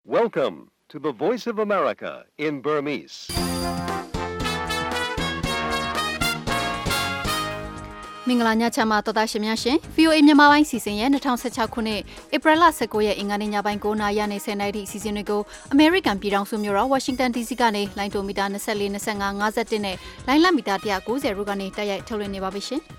Welcome to the Voice of America in Burmese. မင်္ဂလာညချမ်းပါတော်သားရှင်များရှင် VOA မြန်မာပိုင်းစီစဉ်ရဲ့2016ခုနှစ်ဧပြီလ19ရက်အင်္ဂါနေ့ညပိုင်း9:00နာရီနဲ့10:00နာရီအစီအစဉ်တွေကို American ပြည်ထောင်စုမြို့တော် Washington DC ကနေလိုင်းတိုမီတာ24 25 51နဲ့လိုင်းလမီတာ190တို့ကနေတိုက်ရိုက်ထုတ်လွှင့်နေပါပြီရှင်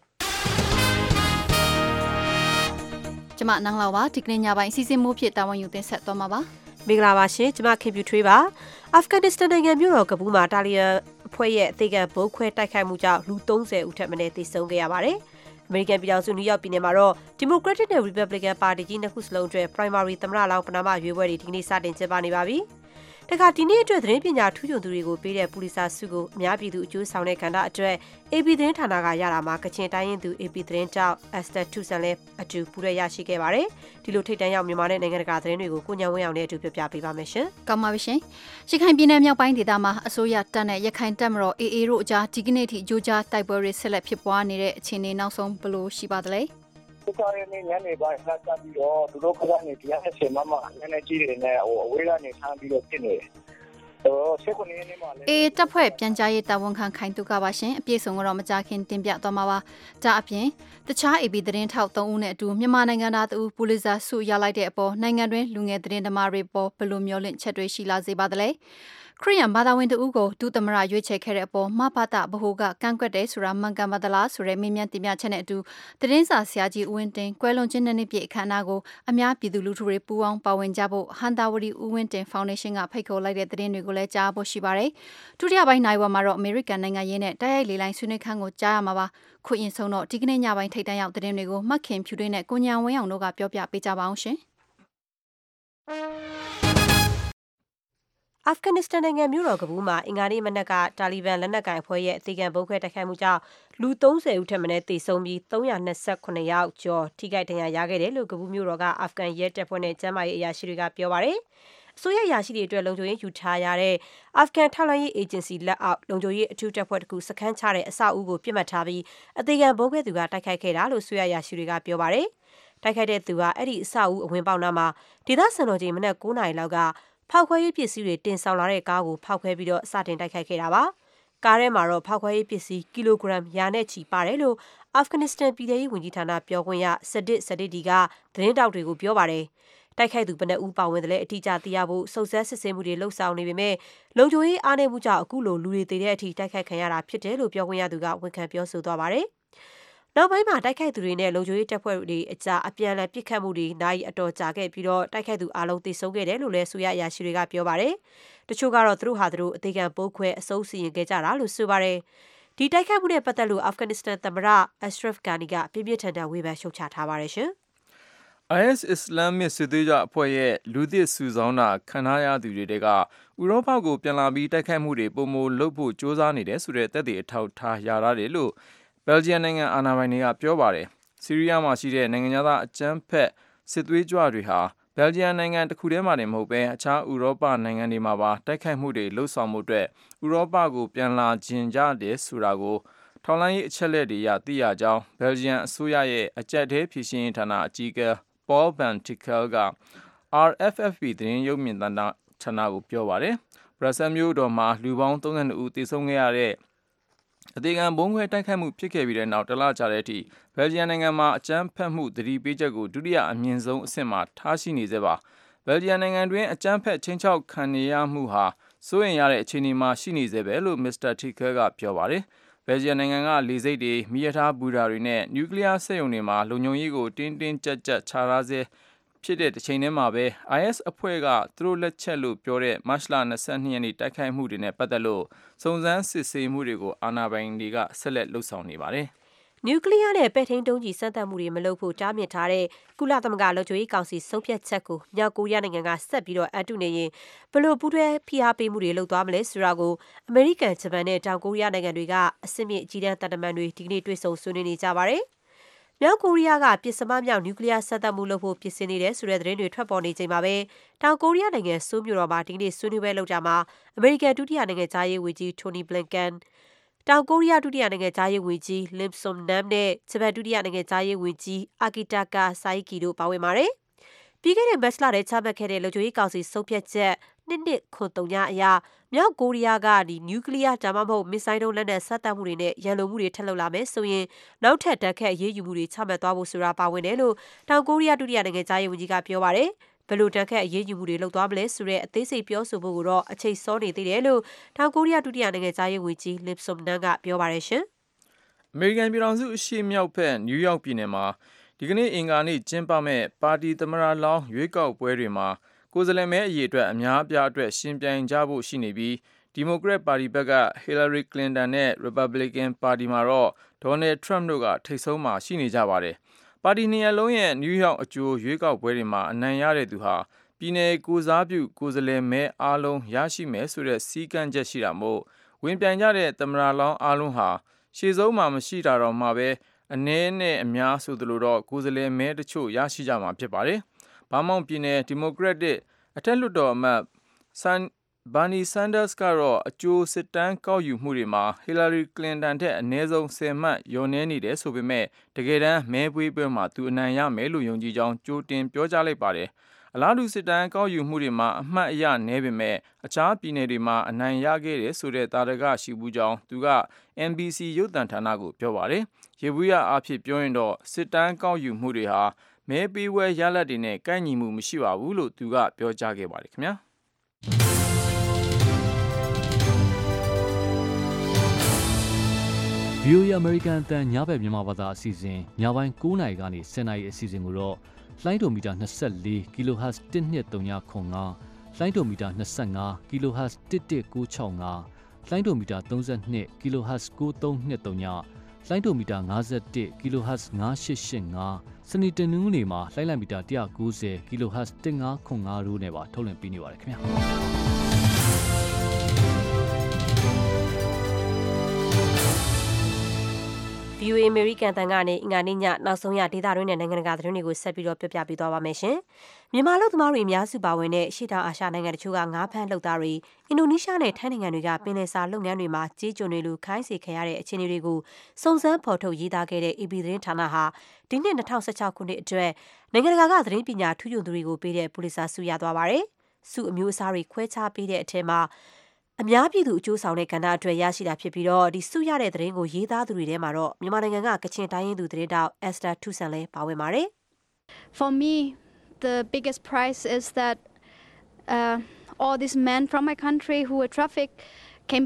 ကျမနန်းလာပါဒီကနေ့ညပိုင်းအစီအစဉ်မိုးဖြစ်တာဝန်ယူတင်ဆက်သွားမှာပါမင်္ဂလာပါရှင်ကျမခင်ပြူထွေးပါအာဖဂန်နစ္စတန်နိုင်ငံမြို့တော်ကဘူးမှာတာလီဘန်အဖွဲ့ရဲ့အသေးခံဗုံးခွဲတိုက်ခိုက်မှုကြောင့်လူ30ဦးထက်မနည်းသေဆုံးခဲ့ရပါတယ်။အမေရိကန်ပြည်ထောင်စုနယူးယောက်ပြည်နယ်မှာတော့ Democratic နဲ့ Republican ပါတီကြီးနှစ်ခုစလုံးအတွက် primary သမ္မတလောင်းပဏာမရွေးပွဲတွေဒီကနေ့စတင်ကျင်းပနေပါပြီ။တခါဒီနေ့အတွက်သတင်းပညာထူးချွန်သူတွေကိုပေးတဲ့ပူလီဆာဆုကိုအများပြည်သူအကျိုးဆောင်တဲ့ကဏ္ဍအတွက် AP သတင်းဌာနကရတာမှာကချင်တိုင်းရင်းသူ AP သတင်းတောက် Esther Tusan လည်းအတူပူရရရှိခဲ့ပါတယ်။ဒီလိုထိတ်တန့်ရောက်မြန်မာနဲ့နိုင်ငံတကာသတင်းတွေကိုကိုညံဝင်းအောင်နဲ့အတူပြပြပေးပါမယ်ရှင်။ကောင်းပါပြီရှင်။ရခိုင်ပြည်နယ်မြောက်ပိုင်းဒေသမှာအစိုးရတပ်နဲ့ရခိုင်တပ်မတော် AA တို့အကြားဒီကနေ့ထိကြိုးကြားတိုက်ပွဲတွေဆက်လက်ဖြစ်ပွားနေတဲ့အခြေအနေနောက်ဆုံးဘယ်လိုရှိပါသလဲ။ဒီကနေ့ညနေပိုင်းလာတက်ပြီးတော့သူတို့ကနေတရားနဲ့ဆက်မမနည်းနည်းကြီးတွေနဲ့အဝေးကနေဆန်းပြီးတော့ဖြစ်နေတယ်အေးတပ်ဖွဲ့ပြန်ကြားရေးတာဝန်ခံခိုင်သူကပါရှင်အပြည့်စုံကတော့မကြခင်တင်ပြသွားမှာပါဒါအပြင်တခြား AB သတင်းထောက်3ဦးနဲ့အတူမြန်မာနိုင်ငံသား2ဦးပူလီဇာဆုရလိုက်တဲ့အပေါ်နိုင်ငံတွင်းလူငယ်သတင်းသမားတွေပေါ်ဘယ်လိုမျှော်လင့်ချက်တွေရှိလာစေပါသလဲခရီးယန်ဘာသာဝင်တဦးကိုဒုသမရရွေးချယ်ခဲ့တဲ့အပေါ်မဘာသာဘဟုကကန့်ကွက်တယ်ဆိုတာမှန်ကန်ပါသလားဆိုတဲ့မေးမြန်းတင်ပြချက်နဲ့အတူသတင်းစာဆရာကြီးဦးဝင်းတင်ကွယ်လွန်ခြင်းနှစ်ပြည့်အခမ်းအနားကိုအများပြည်သူလူထုတွေပူးပေါင်းပါဝင်ကြဖို့ဟန်တာဝရီဦးဝင်းတင်ဖောင်ဒေးရှင်းကဖိတ်ခေါ်လိုက်တဲ့သတင်းတွေကိုလည်းကြားဖို့ရှိပါတယ်။ဒုတိယပိုင်းနိုင်ဝမှာတော့အမေရိကန်နိုင်ငံရေးနဲ့တိုက်ရိုက်လေလိုင်းဆွေးနွေးခန်းကိုကြားရမှာပါ။ခုရင်ဆုံးတော့ဒီကနေ့ညပိုင်းထိပ်တန်းရောက်သတင်းတွေကိုမှတ်ခင်ဖြူတွေနဲ့ကိုညာဝင်းအောင်တို့ကပြောပြပေးကြပါအောင်ရှင်။အာဖဂန်နစ္စတန်နိုင်ငံမြို့တော်ကဘူးမှာအင်္ဂါနေ့မနက်ကတာလီဘန်လက်နက်ကိုင်အဖွဲ့ရဲ့အသေးခံဗုံးခွဲတိုက်ခိုက်မှုကြောင့်လူ30ဦးထက်မနည်းသေဆုံးပြီး329ယောက်ကျော်ထိခိုက်ဒဏ်ရာရခဲ့တယ်လို့ကဘူးမြို့တော်ကအာဖဂန်ရဲတပ်ဖွဲ့နဲ့ကျန်းမာရေးအရာရှိတွေကပြောပါတယ်။အစိုးရအရာရှိတွေအတွက်လုံခြုံရေးယူထားရတဲ့အာဖဂန်ထောက်လှမ်းရေးအေဂျင်စီလက်အောက်လုံခြုံရေးအထူးတပ်ဖွဲ့တစ်ခုစခန်းချတဲ့အဆောက်အဦကိုပြစ်မှတ်ထားပြီးအသေးခံဗုံးခွဲသူကတိုက်ခိုက်ခဲ့တာလို့အစိုးရအရာရှိတွေကပြောပါတယ်။တိုက်ခိုက်တဲ့သူကအဲ့ဒီအဆောက်အဦအဝင်ပေါက်နားမှာဒေသစံတော်ချိန်မနက်9:00နာရီလောက်ကဖောက်ခွဲရေးပစ္စည်းတွေတင်ဆောင်လာတဲ့ကားကိုဖောက်ခွဲပြီးတော့စတင်တိုက်ခိုက်ခဲ့တာပါ။ကားထဲမှာတော့ဖောက်ခွဲရေးပစ္စည်းကီလိုဂရမ်ရာနဲ့ချီပါတယ်လို့အာဖဂန်နစ္စတန်ပြည်ထရေးဝန်ကြီးဌာနပြောခွင့်ရဆဒစ်ဒီကသတင်းတောက်တွေကိုပြောပါတယ်။တိုက်ခိုက်သူဘယ်နှဦးပါဝင်တယ်လဲအတိအကျသိရဖို့စုံစမ်းစစ်ဆေးမှုတွေလှုပ်ဆောင်နေပေမဲ့လုံခြုံရေးအားနည်းမှုကြောင့်အခုလိုလူတွေတည်တဲ့အထိတိုက်ခိုက်ခံရတာဖြစ်တယ်လို့ပြောခွင့်ရသူကဝန်ခံပြောဆိုသွားပါတယ်။နောက်ပိုင်းမှာတိုက်ခိုက်သူတွေနဲ့လုံခြုံရေးတပ်ဖွဲ့တွေအကြားအပြန်အလှန်ပစ်ခတ်မှုတွေနိုင်အတော်ကြာခဲ့ပြီးတော့တိုက်ခိုက်သူအလုံးသေဆုံးခဲ့တယ်လို့လည်းဆိုရအရာရှိတွေကပြောပါတယ်။တချို့ကတော့သူတို့ဟာသူတို့အသေးခံပိုးခွဲအစိုးစီရင်ခဲ့ကြတာလို့ဆိုပါတယ်။ဒီတိုက်ခိုက်မှုနဲ့ပတ်သက်လို့အာဖဂန်နစ္စတန်သမ္မတအက်ရှရဖ်ဂါနီကပြင်းပြထန်ထန်ဝေဖန်ရှုတ်ချထားပါတယ်ရှင်။ IS အစ္စလာမစ်စစ်သွေးကြွအဖွဲ့ရဲ့လူသစ်စုဆောင်းတာခံထားရသူတွေကဥရောပကိုပြန်လာပြီးတိုက်ခိုက်မှုတွေပုံမလုပ်ဖို့စ조사နေတယ်ဆိုတဲ့သက်သေအထောက်ထားရရတယ်လို့ဘယ်လ်ဂျီယံနိုင်ငံအာဏာပိုင်တွေကပြောပါတယ်။ဆီးရီးယားမှာရှိတဲ့နိုင်ငံသားအကြမ်းဖက်စစ်သွေးကြွတွေဟာဘယ်လ်ဂျီယံနိုင်ငံတစ်ခုတည်းမှာတင်မဟုတ်ဘဲအခြားဥရောပနိုင်ငံတွေမှာပါတိုက်ခိုက်မှုတွေလှုပ်ဆောင်မှုအတွက်ဥရောပကိုပြန်လာခြင်းကြတယ်ဆိုတာကိုထောက်လှမ်းရေးအချက်လက်တွေရသိရကြောင်းဘယ်လ်ဂျီယံအစိုးရရဲ့အကြက်တဲဖြည့်ရှင်းရေးဌာနအကြီးအကဲPaul Van Tichel က RFFP သတင်းရုပ်မြင်သံဌာနကိုပြောပါတယ်။ဘရပ်ဆဲမြို့တော်မှာလူပေါင်း32ဦးသေဆုံးခဲ့ရတဲ့အသေးခံဘုံခွဲတိုက်ခိုက်မှုဖြစ်ခဲ့ပြီးတဲ့နောက်တလကြာတဲ့အထိဘယ်လ်ဂျီယံနိုင်ငံမှာအကြမ်းဖက်မှုသတိပေးချက်ကိုဒုတိယအမြင့်ဆုံးအဆင့်မှာထားရှိနေသေးပါဘယ်လ်ဂျီယံနိုင်ငံတွင်အကြမ်းဖက်ချင်းချောက်ခံနေရမှုဟာစိုးရိမ်ရတဲ့အခြေအနေမှာရှိနေသေးပဲလို့မစ္စတာတီကဲကပြောပါတယ်ဘယ်လ်ဂျီယံနိုင်ငံကလေဆိပ်တွေမီးရထားဘူတာတွေနဲ့နျူကလ িয়ার စက်ရုံတွေမှာလုံခြုံရေးကိုတင်းကြပ်ချထားစေဖြစ်တဲ့တစ်ချိန်တည်းမှာပဲ IS အဖွဲ့ကသူတို့လက်ချက်လို့ပြောတဲ့မတ်လ22ရက်နေ့တိုက်ခိုက်မှုတွေနဲ့ပတ်သက်လို့စုံစမ်းစစ်ဆေးမှုတွေကိုအာဏာပိုင်တွေကဆက်လက်လှုပ်ဆောင်နေပါတယ်။နျူကလ িয়ার နဲ့ပဲ့ထိန်းဒုံးကျည်စမ်းသပ်မှုတွေမလုပ်ဖို့တားမြစ်ထားတဲ့ကုလသမဂ္ဂလုံခြုံရေးကောင်စီဆုံးဖြတ်ချက်ကိုမြောက်ကိုရီးယားနိုင်ငံကဆက်ပြီးတော့အတုနေရင်ဘလို့ပူးတွဲဖိအားပေးမှုတွေလုပ်သွားမလဲဆိုတာကိုအမေရိကန်ဂျပန်နဲ့တောင်ကိုရီးယားနိုင်ငံတွေကအဆင့်မြင့်အကြီးတန်းတပ်တမန်တွေဒီကနေ့တွေ့ဆုံဆွေးနွေးနေကြပါတယ်။မြောက်ကိုရီးယားကပစ်စမမြောက်နျူကလ িয়ার စမ်းသပ်မှုလုပ်ဖို့ပြင်ဆင်နေတယ်ဆိုတဲ့သတင်းတွေထွက်ပေါ်နေချိန်မှာပဲတောင်ကိုရီးယားနိုင်ငံဆိုးမြို့တော်မှာဒီကနေ့ဆွေးနွေးပွဲလုပ်ကြမှာအမေရိကန်ဒုတိယနိုင်ငံသားရေးဝန်ကြီးတိုနီဘလင်ကန်တောင်ကိုရီးယားဒုတိယနိုင်ငံသားရေးဝန်ကြီးလင်ဆွန်နမ်နဲ့ဂျပန်ဒုတိယနိုင်ငံသားရေးဝန်ကြီးအာကီတာကာဆိုင်ကီတို့ပါဝင်ပါတယ်။ပြီးခဲ့တဲ့မတ်လထဲချမှတ်ခဲ့တဲ့လုံခြုံရေးကောင်စီဆုံးဖြတ်ချက်2293အရမြောက်ကိုရီးယားကနျူကလ িয়ার ဒါမှမဟုတ်မစ်ဆိုင်းဒုံးလက်နက်စက်တပ်မှုတွေနဲ့ရန်လိုမှုတွေထပ်လုပ်လာမယ်ဆိုရင်နောက်ထပ်ဓာတ်ခတ်အရေးယူမှုတွေချမှတ်သွားဖို့ဆိုတာပါဝင်တယ်လို့တောင်ကိုရီးယားဒုတိယနိုင်ငံသားရေးဝန်ကြီးကပြောပါတယ်။ဘယ်လိုဓာတ်ခတ်အရေးယူမှုတွေလုပ်သွားမလဲဆိုတဲ့အသေးစိတ်ပြောဆိုဖို့ကိုတော့အချိန်စောနေသေးတယ်လို့တောင်ကိုရီးယားဒုတိယနိုင်ငံသားရေးဝန်ကြီး Lim Sum-nan ကပြောပါတယ်ရှင်။အမေရိကန်ပြည်ထောင်စုအရှေ့မြောက်ဘက်နယူးယောက်ပြည်နယ်မှာဒီကနေ့အင်္ဂါနေ့ကျင်းပမဲ့ပါတီသမ္မတလောင်းရွေးကောက်ပွဲတွေမှာကိုယ်စားလှယ်မဲအရေအတွက်အများအပြားအတွက်ရှင်ပြိုင်ကြဖို့ရှိနေပြီးဒီမိုကရက်ပါတီဘက်က Hillary Clinton နဲ့ Republican ပါတီမှာတော့ Donald Trump တို့ကထိပ်ဆုံးမှာရှိနေကြပါတယ်။ပါတီနှစ်ရပ်လုံးရဲ့နယူးယောက်အကြိုရွေးကောက်ပွဲတွေမှာအနိုင်ရတဲ့သူဟာပြည်နယ်ကိုစားပြုကိုယ်စားလှယ်မဲအားလုံးရရှိမယ်ဆိုတဲ့စည်းကမ်းချက်ရှိတာမို့ဝင်ပြိုင်ကြတဲ့သမ္မတလောင်းအားလုံးဟာရှေ့ဆုံးမှာမရှိတာတော့မှပဲအနည်းနဲ့အများဆိုသလိုတော့ကိုယ်စားလှယ်မဲတချို့ရရှိကြမှာဖြစ်ပါတယ်။ဘာမောင်ပြည်နယ်ဒီမိုကရက်တစ်အထက်လွှတ်တော်အမတ်ဘာနီဆန်ဒါစ်ကတော့အကျိုးစစ်တမ်းကောက်ယူမှုတွေမှာဟီလာရီကလင်တန်ထက်အနည်းဆုံး10မှတ်လျော့နည်းနေတယ်ဆိုပေမဲ့တကယ်တမ်းမဲပွေးပွဲမှာသူအနိုင်ရမယ်လို့ယုံကြည်ကြောင်းကြိုတင်ပြောကြားလိုက်ပါတယ်။အလားတူစစ်တမ်းကောက်ယူမှုတွေမှာအမှတ်အရနည်းပေမဲ့အခြားပြည်နယ်တွေမှာအနိုင်ရခဲ့တယ်ဆိုတဲ့သာဓကရှိဘူးကြောင်းသူက NBC ရုပ်သံဌာနကိုပြောပါတယ်။ရေဘူးရအားဖြင့်ပြောရင်တော့စစ်တမ်းကောက်ယူမှုတွေဟာမဲပေးပွဲရလဒ်တွေနဲ့ကိုက်ညီမှုမရှိပါဘူးလို့သူကပြောကြားခဲ့ပါတယ်ခင်ဗျာ။ VOA American အတန်ညဘက်မြန်မာဘာသာအစီအစဉ်ညပိုင်း9:00 နာရီကနေ10:00 နာရီအစီအစဉ်ကိုတော့လိုင်းဒိုမီတာ24 kHz 1235လိုင်းဒိုမီတာ25 kHz 11965လိုင်းဒိုမီတာ32 kHz 9323လိုင်းဒိုမီတာ51 kHz 9885စနေတနင်္ဂနွေနေ့မှာလိုင်းလံမီတာ190 kHz 1505တို့နဲ့ပါထုတ်လွှင့်ပေးနေပါတယ်ခင်ဗျာ VOA American တန်ကနေအင်္ဂါနေ့ညနောက်ဆုံးရဒေတာတွင်းနဲ့နိုင်ငံတကာသတင်းတွေကိုဆက်ပြီးတော့ပြောပြပေးသွားပါမယ်ရှင်။မြန်မာလူသမားတွေအများစုပါဝင်တဲ့ရှေ့တောင်အာရှနိုင်ငံတချို့ကငါးဖမ်းလုပ်သားတွေအင်ဒိုနီးရှားနဲ့ထိုင်းနိုင်ငံတွေကပင်လယ်စာလုပ်ငန်းတွေမှာကြေးကျွန်တွေလိုခိုင်းစေခံရတဲ့အခြေအနေတွေကိုစုံစမ်းဖော်ထုတ်ရေးသားခဲ့တဲ့ AP သတင်းဌာနဟာဒီနှစ်2016ခုနှစ်အတွက်နိုင်ငံတကာကသတင်းပညာထူးချွန်သူတွေကိုပေးတဲ့ပူလစ်ဇာဆုရသွားပါတယ်။ဆုအမျိုးအစားတွေခွဲခြားပေးတဲ့အထက်မှာအများပြည်သူအကျိုးဆောင်တဲ့ကဏ္ဍအတွက်ရရှိတာဖြစ်ပြီးတော့ဒီဆုရတဲ့သတင်းကိုရေးသားသူတွေထဲမှာတော့မြန်မာနိုင်ငံကကချင်တိုင်းရင်းသူသတင်းတောက် Esther Tusan လည်းပါဝင်ပါတယ် For me the biggest prize is that all these men from my country who were trafficked came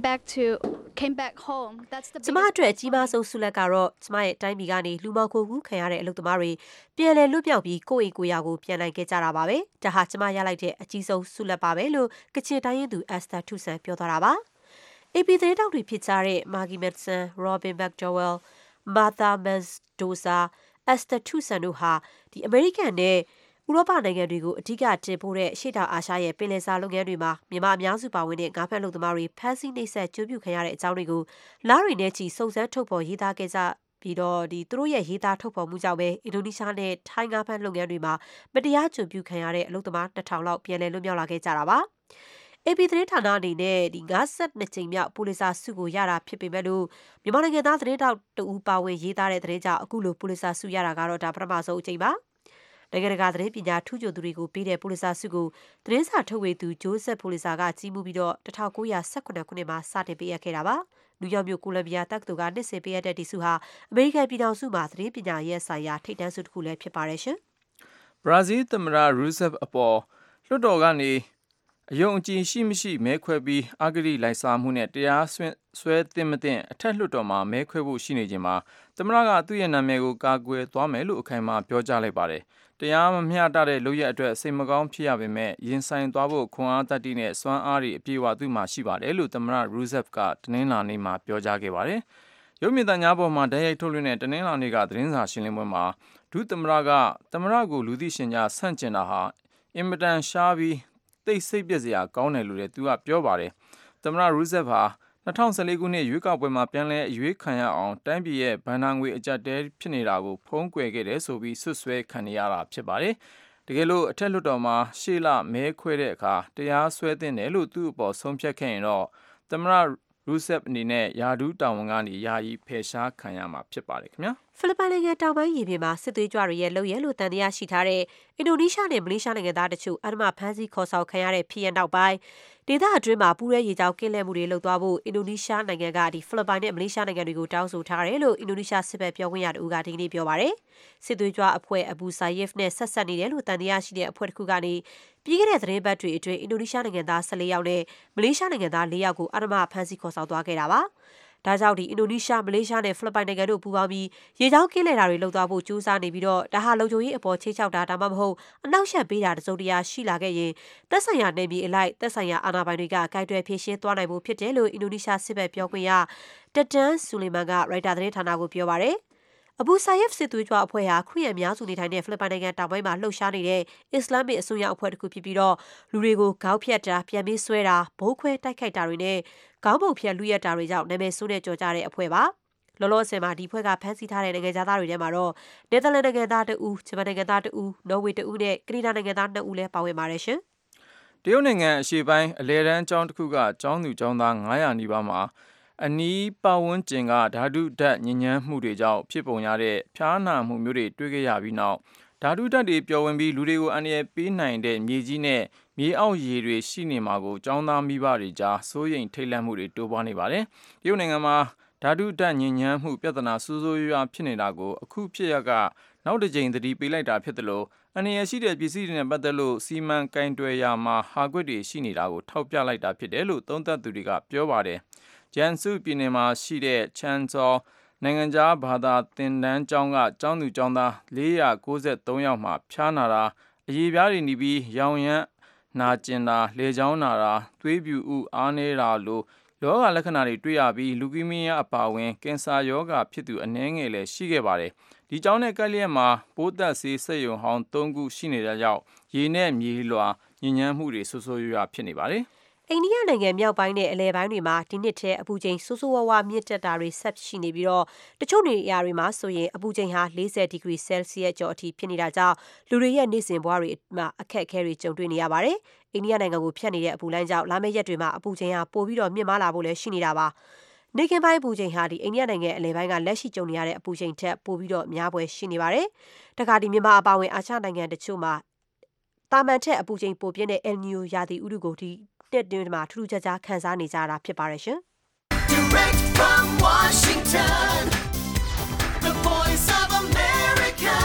back home. That's the ကျမအတွက်အကြီးမားဆုံးဆုလက်ကတော့ကျမရဲ့တိုင်းပြည်ကနေလူမောင်ခိုကူးခံရတဲ့အလုပ်သမားတွေပြန်လည်လွတ်မြောက်ပြီးကိုယ့်အိမ်ကိုယ်ယာကိုပြန်နိုင်ခဲ့ကြတာပါပဲ။ဒါဟာကျမရလိုက်တဲ့အကြီးဆုံးဆုလက်ပါပဲလို့ကချင်တိုင်းရင်းသူ Esther Tusan ပြောသွားတာပါ။ AP သတင်းတောက်တွေဖြစ်ကြတဲ့ Maggie Madsen, Robin McDowell, Martha Mendoza, Esther Tusan တို့ဟာဒီအမေရိကန်နဲ့ဥရောပနိုင်ငံတွေကိုအဓိကတင်ပို့တဲ့ရှေ့တောင်အာရှရဲ့ပင်လယ်စာလုပ်ငန်းတွေမှာမြန်မာအများစုပါဝင်တဲ့ငါးဖမ်းလုပ်သမားတွေဖမ်းဆီးနှိပ်စက်ကြိုးပြုခံရတဲ့အကြောင်းတွေကိုလားတွေနဲ့ချီစုံစမ်းထုတ်ဖော်ရေးသားခဲ့ကြပြီးတော့သူတို့ရဲ့ရေးသားထုတ်ဖော်မှုကြောင့်ပဲအင်ဒိုနီးရှားနဲ့ထိုင်းငါးဖမ်းလုပ်ငန်းတွေမှာမတရားကြိုးပြုခံရတဲ့အလုပ်သမား2000လောက်ပြန်လည်လွတ်မြောက်လာခဲ့ကြတာပါ။ AP သတင်းဌာနအနေနဲ့ဒီ52ကြိမ်မြောက်ပူလစ်ဇာဆုကိုရတာဖြစ်ပေမဲ့လို့မြန်မာနိုင်ငံသားသတင်းတောက်တူပါဝင်ရေးသားတဲ့သတင်းကြောင့်အခုလိုပူလစ်ဇာဆုရတာကတော့ဒါပထမဆုံးအကြိမ်ပါနိုင်ငံတကာသတင်းပညာထူးချွန်သူတွေကိုပေးတဲ့ပူလစ်ဇာဆုကိုသတင်းစာထုတ်ဝေသူဂျိုးဆက်ပူလစ်ဇာကကြီးမှုပြီးတော့1918ခုနှစ်မှာစတင်ပေးအပ်ခဲ့တာပါနယူးယောက်မြို့ကိုလံဘီယာတက္ကသိုလ်ကနှစ်စဉ်ပေးအပ်တဲ့ဒီဆုဟာအမေရိကန်ပြည်ထောင်စုမှာသတင်းပညာရေးဆိုင်ရာထိပ်တန်းဆုတစ်ခုလည်းဖြစ်ပါတယ်ရှင်ဘရာဇီးသမ္မတရူဆက်အပေါ်လွှတ်တော်ကနေအယုံအကြည်ရှိမရှိမဲခွဲပြီးအဂတိလိုက်စားမှုနဲ့တရားစွဲသင့်မသင့်အထက်လွှတ်တော်မှာမဲခွဲဖို့ရှိနေချိန်မှာသမ္မတကသူ့ရဲ့နာမည်ကိုကာကွယ်သွားမယ်လို့အခိုင်အမာပြောကြားလိုက်ပါတယ်။တရားမမျှတတဲ့လုပ်ရက်အတွက်စိတ်မကောင်းဖြစ်ရပေမဲ့ရင်ဆိုင်သွားဖို့ခွန်အားတတ္တိနဲ့စွမ်းအားတွေအပြည့်အဝသူ့မှာရှိပါတယ်လို့သမ္မတရူဆက်ကတနင်္လာနေ့မှာပြောကြားခဲ့ပါတယ်။ရုပ်မြင်သံကြားပေါ်မှာတိုက်ရိုက်ထုတ်လွှင့်တဲ့တနင်္လာနေ့ကသတင်းစာရှင်းလင်းပွဲမှာဒုသမ္မတကသမ္မတကိုလူသိရှင်ကြားဆန့်ကျင်တာဟာအင်မတန်ရှားပြီးသိစိတ်ပြည့်စရာကောင်းတယ်လို့လည်းသူကပြောပါတယ်။သမ္မတရူဆက်ဟာ2014ခုနှစ်ရွေးကောက်ပွဲမှာပြန်လည်အရွေးခံရအောင်တိုင်းပြည်ရဲ့ဘဏ္ဍာငွေအကျပ်တဲဖြစ်နေတာကိုဖုံးကွယ်ခဲ့တယ်ဆိုပြီးဆွဆွဲခံနေရတာဖြစ်ပါတယ်။တကယ်လို့အထက်လွှတ်တော်မှာရှေ့လမဲခွဲတဲ့အခါတရားစွဲသင့်တယ်လို့သူ့အပေါ်ဆုံးဖြတ်ခဲ့ရင်တော့သမ္မတရူဆက်အနေနဲ့ယာဒူးတာဝန်ကနေယာယီဖယ်ရှားခံရမှာဖြစ်ပါတယ်ခင်ဗျာ။ဖိလစ်ပိုင်နိုင်ငံတောင်ပိုင်းရေပြင်မှာစစ်သွေးကြွတွေရဲ့လုပ်ရလို့တန်တရားရှိထားတဲ့အင်ဒိုနီးရှားနဲ့မလေးရှားနိုင်ငံသားတချို့အဓမ္မဖမ်းဆီးခေါ်ဆောင်ခံရတဲ့ဖြစ်ရပ်နောက်ပိုင်းဒေသအတွင်းမှာပူးရဲရေကြောင်းကင်းလှည့်မှုတွေလုပ်သွားဖို့အင်ဒိုနီးရှားနိုင်ငံကဖိလစ်ပိုင်နဲ့မလေးရှားနိုင်ငံတွေကိုတောင်းဆိုထားတယ်လို့အင်ဒိုနီးရှားစစ်ဘက်ပြောခွင့်ရသူကဒီကနေ့ပြောပါတယ်။စစ်သွေးကြွအဖွဲ့အဘူဆာယစ်နဲ့ဆက်ဆက်နေတယ်လို့တန်တရားရှိတဲ့အဖွဲ့တစ်ခုကနေပြီးခဲ့တဲ့သတင်းပတ်တွေအတွင်းအင်ဒိုနီးရှားနိုင်ငံသား14ယောက်နဲ့မလေးရှားနိုင်ငံသား4ယောက်ကိုအဓမ္မဖမ်းဆီးခေါ်ဆောင်သွားခဲ့တာပါ။ဒါကြောင့်အင်ဒိုနီးရှားမလေးရှားနဲ့ဖိလစ်ပိုင်နိုင်ငံတို့ပူးပေါင်းပြီးရေကြောင်းကင်းလှည့်တာတွေလုပ်သွားဖို့ကြိုးစားနေပြီးတော့ဒါဟာလုံခြုံရေးအပေါ်ချိတ်ချောက်တာဒါမှမဟုတ်အနောက်ရှက်ပေးတာတစုံတရာရှိလာခဲ့ရင်သက်ဆိုင်ရာနယ်မြေအလိုက်သက်ဆိုင်ရာအာဏာပိုင်တွေကကိုင်တွယ်ဖြေရှင်းသွားနိုင်ဖို့ဖြစ်တယ်လို့အင်ဒိုနီးရှားစစ်ဘက်ပြောခွင့်ရတက်တန်ဆူလီမန်ကရိုက်တာသတင်းဌာနကိုပြောပါတယ်အဘူဆာယက်စစ်သွေးကြွအဖွဲ့ဟာခရီးအများစုနေထိုင်တဲ့ဖိလစ်ပိုင်နိုင်ငံတောင်ပိုင်းမှာလှုပ်ရှားနေတဲ့အစ္စလာမစ်အစွန်းရောက်အဖွဲ့တစ်ခုဖြစ်ပြီးတော့လူတွေကိုခေါင်းဖြတ်တာပြန်ပြီးဆွဲတာဘိုးခွဲတိုက်ခိုက်တာတွေနဲ့ခေါင်းပုံဖြတ်လူရက်တာတွေကြောင့်နာမည်ဆိုးနဲ့ကြော်ကြတဲ့အဖွဲ့ပါလောလောဆယ်မှာဒီဖွဲ့ကဖမ်းဆီးထားတဲ့နိုင်ငံသားတွေထဲမှာတော့နယ်သာလန်နိုင်ငံသား2ဦးဂျပန်နိုင်ငံသား2ဦးနော်ဝေ2ဦးနဲ့ကနေဒါနိုင်ငံသား2ဦးလည်းပါဝင်ပါတယ်ရှင်တရုတ်နိုင်ငံအရှေ့ပိုင်းအလဲတန်းကျောင်းတစ်ခုကကျောင်းသူကျောင်းသား900နီးပါးမှာအနီးပတ်ဝန်းကျင်ကဓာတုဓာတ်ညဉ့်ဉန်းမှုတွေကြောင့်ဖြစ်ပုံရတဲ့ဖျားနာမှုမျိုးတွေတွေ့ခဲ့ရပြီးနောက်ဓာတုဓာတ်တွေပျော်ဝင်ပြီးလူတွေကိုအန္တရာယ်ပေးနိုင်တဲ့မြေကြီးနဲ့မြေအောက်ရေတွေရှိနေမှာကိုကျောင်းသားမိဘတွေကြားစိုးရိမ်ထိတ်လန့်မှုတွေတိုးပွားနေပါတယ်။တရုတ်နိုင်ငံမှာဓာတုဓာတ်ညဉ့်ဉန်းမှုပြဿနာဆိုးဆိုးရွားဖြစ်နေတာကိုအခုဖြစ်ရကနောက်တစ်ကြိမ်သတိပေးလိုက်တာဖြစ်တယ်လို့အန္တရာယ်ရှိတဲ့ပစ္စည်းတွေနဲ့ပတ်သက်လို့စီမံကင်တွယ်ရာမှာဟာကွက်တွေရှိနေတာကိုထောက်ပြလိုက်တာဖြစ်တယ်လို့သုံးသပ်သူတွေကပြောပါတယ်။ဂျန်စုပြည်နယ်မှာရှိတဲ့ချန်ဇော်နိုင်ငံခြားဘာသာသင်တန်းကျောင်းကကျောင်းသူကျောင်းသား493ယောက်မှဖျားနာတာအရေပြားတွေနီးပြီးရောင်ရမ်းနာကျင်တာလေချောင်းနာတာသွေးပြူဥအားနေတာလိုယောဂလက္ခဏာတွေတွေ့ရပြီးလူကီမီးယားအပါအဝင်ကင်ဆာယောဂဖြစ်သူအနည်းငယ်လည်းရှိခဲ့ပါတယ်။ဒီကျောင်းနဲ့ကပ်လျက်မှာပိုးသက်ဆေးစက်ရုံဟောင်း3ခုရှိနေတဲ့ကြောင့်ရေနဲ့မြေလွှာညဉ့်ဉန်းမှုတွေဆိုးဆိုးရွားဖြစ်နေပါတယ်။အိန္ဒိယနိုင်ငံမြောက်ပိုင်းနဲ့အလယ်ပိုင်းတွေမှာဒီနှစ်ထဲအပူချိန်ဆိုးဆိုးဝါးဝါမြင့်တက်တာတွေဆက်ရှိနေပြီးတော့တချို့နေရာတွေမှာဆိုရင်အပူချိန်ဟာ40ဒီဂရီဆဲလ်စီယပ်ကျော်အထိဖြစ်နေတာကြောင့်လူတွေရဲ့နေ့စဉ်ဘဝတွေမှာအခက်အခဲတွေကြုံတွေ့နေရပါတယ်။အိန္ဒိယနိုင်ငံကိုဖြတ်နေတဲ့အပူလိုင်းကြောင့်လာမယ့်ရက်တွေမှာအပူချိန်ဟာပိုပြီးတော့မြင့်မားလာဖို့လည်းရှိနေတာပါ။နေကင်းပိုင်းအပူချိန်ဟာအိန္ဒိယနိုင်ငံအလယ်ပိုင်းကလက်ရှိကြုံနေရတဲ့အပူချိန်ထက်ပိုပြီးတော့များပွဲရှိနေပါတယ်။တခါမြန်မာအပါအဝင်အာရှနိုင်ငံတချို့မှာတာမန်ထက်အပူချိန်ပိုပြင်းတဲ့ El Niño ရာသီဥတုကိုဒီနှစ်တွင်းမှာထူးထူးခြားခြားခံစားနေကြတာဖြစ်ပါတယ်ရှင်။ Direct from Washington, the Voice of America,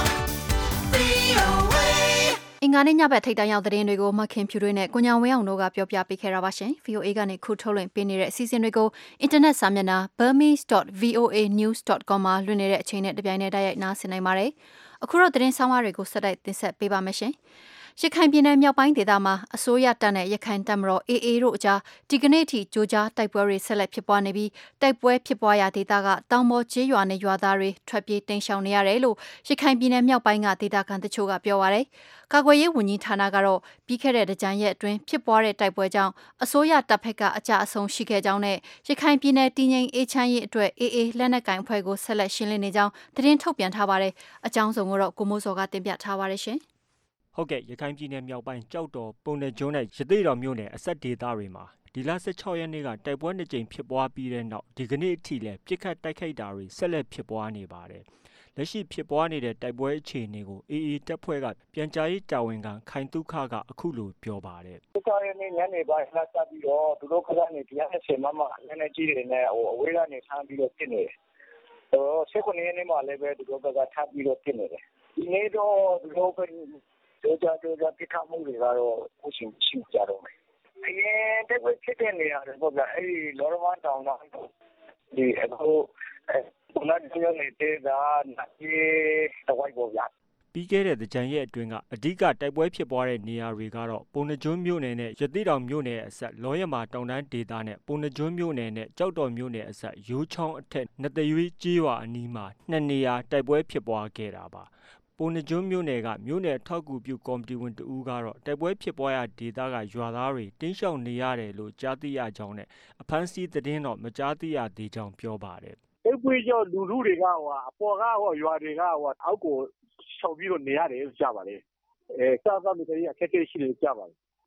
VOA အင်္ဂါနေ့ညဘက်ထိပ်တန်းရောက်သတင်းတွေကိုမခင်ဖြူတွေနဲ့ကိုညာဝင်းအောင်တို့ကပြောပြပေးခဲ့တာပါရှင်။ VOA ကနေခုထုတ်လွှင့်ပေးနေတဲ့အစီအစဉ်တွေကိုအင်တာနက်စာမျက်နှာ burmese.voanews.com မှာလွှင့်နေတဲ့အချိန်နဲ့တပြိုင်နက်တိုက်ရိုက်နားဆင်နိုင်ပါတယ်။အခုတော့သတင်းဆောင်မတွေကိုဆက်တိုက်တင်ဆက်ပေးပါမယ်ရှင်။ရခိုင်ပြည်နယ်မြောက်ပိုင်းဒေသမှာအစိုးရတပ်နဲ့ရခိုင်တပ်မတော် AA တို့အကြားဒီကနေ့အထိကြိုးကြားတိုက်ပွဲတွေဆက်လက်ဖြစ်ပွားနေပြီးတိုက်ပွဲဖြစ်ပွားရာဒေသကတောင်ပေါ်ကျေးရွာနဲ့ရွာသားတွေထွက်ပြေးတိမ်းရှောင်နေရတယ်လို့ရခိုင်ပြည်နယ်မြောက်ပိုင်းကဒေသခံတချို့ကပြောပါတယ်။ကာကွယ်ရေးဝန်ကြီးဌာနကတော့ပြီးခဲ့တဲ့ကြံရက်အတွင်းဖြစ်ပွားတဲ့တိုက်ပွဲကြောင့်အစိုးရတပ်ဖက်ကအကြအဆုံးရှိခဲ့ကြောင်းနဲ့ရခိုင်ပြည်နယ်တည်ငြိမ်အေးချမ်းရေးအတွက် AA လက်နက်ကင်အဖွဲ့ကိုဆက်လက်ရှင်းလင်းနေကြောင်းသတင်းထုတ်ပြန်ထားပါတယ်။အကြောင်းစုံကိုတော့ကိုမိုးစောကတင်ပြထားပါတယ်ရှင်။ဟုတ်ကဲ့ရခိုင်ပြည်နယ်မြောက်ပိုင်းကြောက်တော်ပုံနယ်ကျွန်းနဲ့ရသေ့တော်မြို့နယ်အစက်ဒေသတွေမှာဒီလ16ရက်နေ့ကတိုက်ပွဲ2ကြိမ်ဖြစ်ပွားပြီးတဲ့နောက်ဒီကနေ့အထိလည်းပြစ်ခတ်တိုက်ခိုက်တာတွေဆက်လက်ဖြစ်ပွားနေပါတယ်။လက်ရှိဖြစ်ပွားနေတဲ့တိုက်ပွဲအခြေအနေကို AA တပ်ဖွဲ့ကပြန်ကြားရေးတာဝန်ခံခိုင်တုခကအခုလိုပြောပါတယ်။16ရက်နေ့ညနေပိုင်းကစပြီးတော့သူတို့ကနေ110မမလက်နက်ကြီးတွေနဲ့အဝေးကနေဆန်းပြီးတော့ဖြစ်နေတယ်။19ရက်နေ့မှာလည်းပဲသူတို့ကထပ်ပြီးတော့ဖြစ်နေတယ်။ဒီနေ့တော့သူတို့ကကြိုးကြားပြစ်ခတ်မှုတွေကတော့အခုရှိကြတော့မယ်။အရင်တက်ပွဲဖြစ်တဲ့နေရာတွေပေါ့ဗျာအဲဒီလောရမန်တောင်ကဒီအခုဘုနာကျင်းနေတဲ့ကနိုင်တဝိုက်ပေါ့ဗျာပြီးခဲ့တဲ့ကြံရက်အတွင်းကအဓိကတိုက်ပွဲဖြစ်ပွားတဲ့နေရာတွေကတော့ပုံနှကျွန်းမြို့နယ်နဲ့ရသေ့တောင်မြို့နယ်အစပ်လောရမာတောင်တန်းဒေသနဲ့ပုံနှကျွန်းမြို့နယ်နဲ့ကြောက်တော်မြို့နယ်အစပ်ရိုးချောင်းအထက်နှစ်သွေးကျေးရွာအနီးမှာ2နေရာတိုက်ပွဲဖြစ်ပွားခဲ့တာပါပုံနှကျွန်းမြို့နယ်ကမြို့နယ်ထောက်ကူပြုကော်မတီဝင်တဦးကတော့တိုက်ပွဲဖြစ်ပွားရာဒေသကရွာသားတွေတင်းရှောင်နေရတယ်လို့ကြားသိရကြောင်းနဲ့အဖမ်းဆီးသတင်းတော့မကြားသိရသေးကြောင်းပြောပါတယ်တိုက်ပွဲကြောင့်လူထုတွေကအပေါ်ကရွာတွေကအောက်ကိုရှောင်ပြီးတော့နေရတယ်ကြားပါတယ်စားသောက်နေထိုင်ရအခက်အခဲရှိတယ်ကြားပါတယ်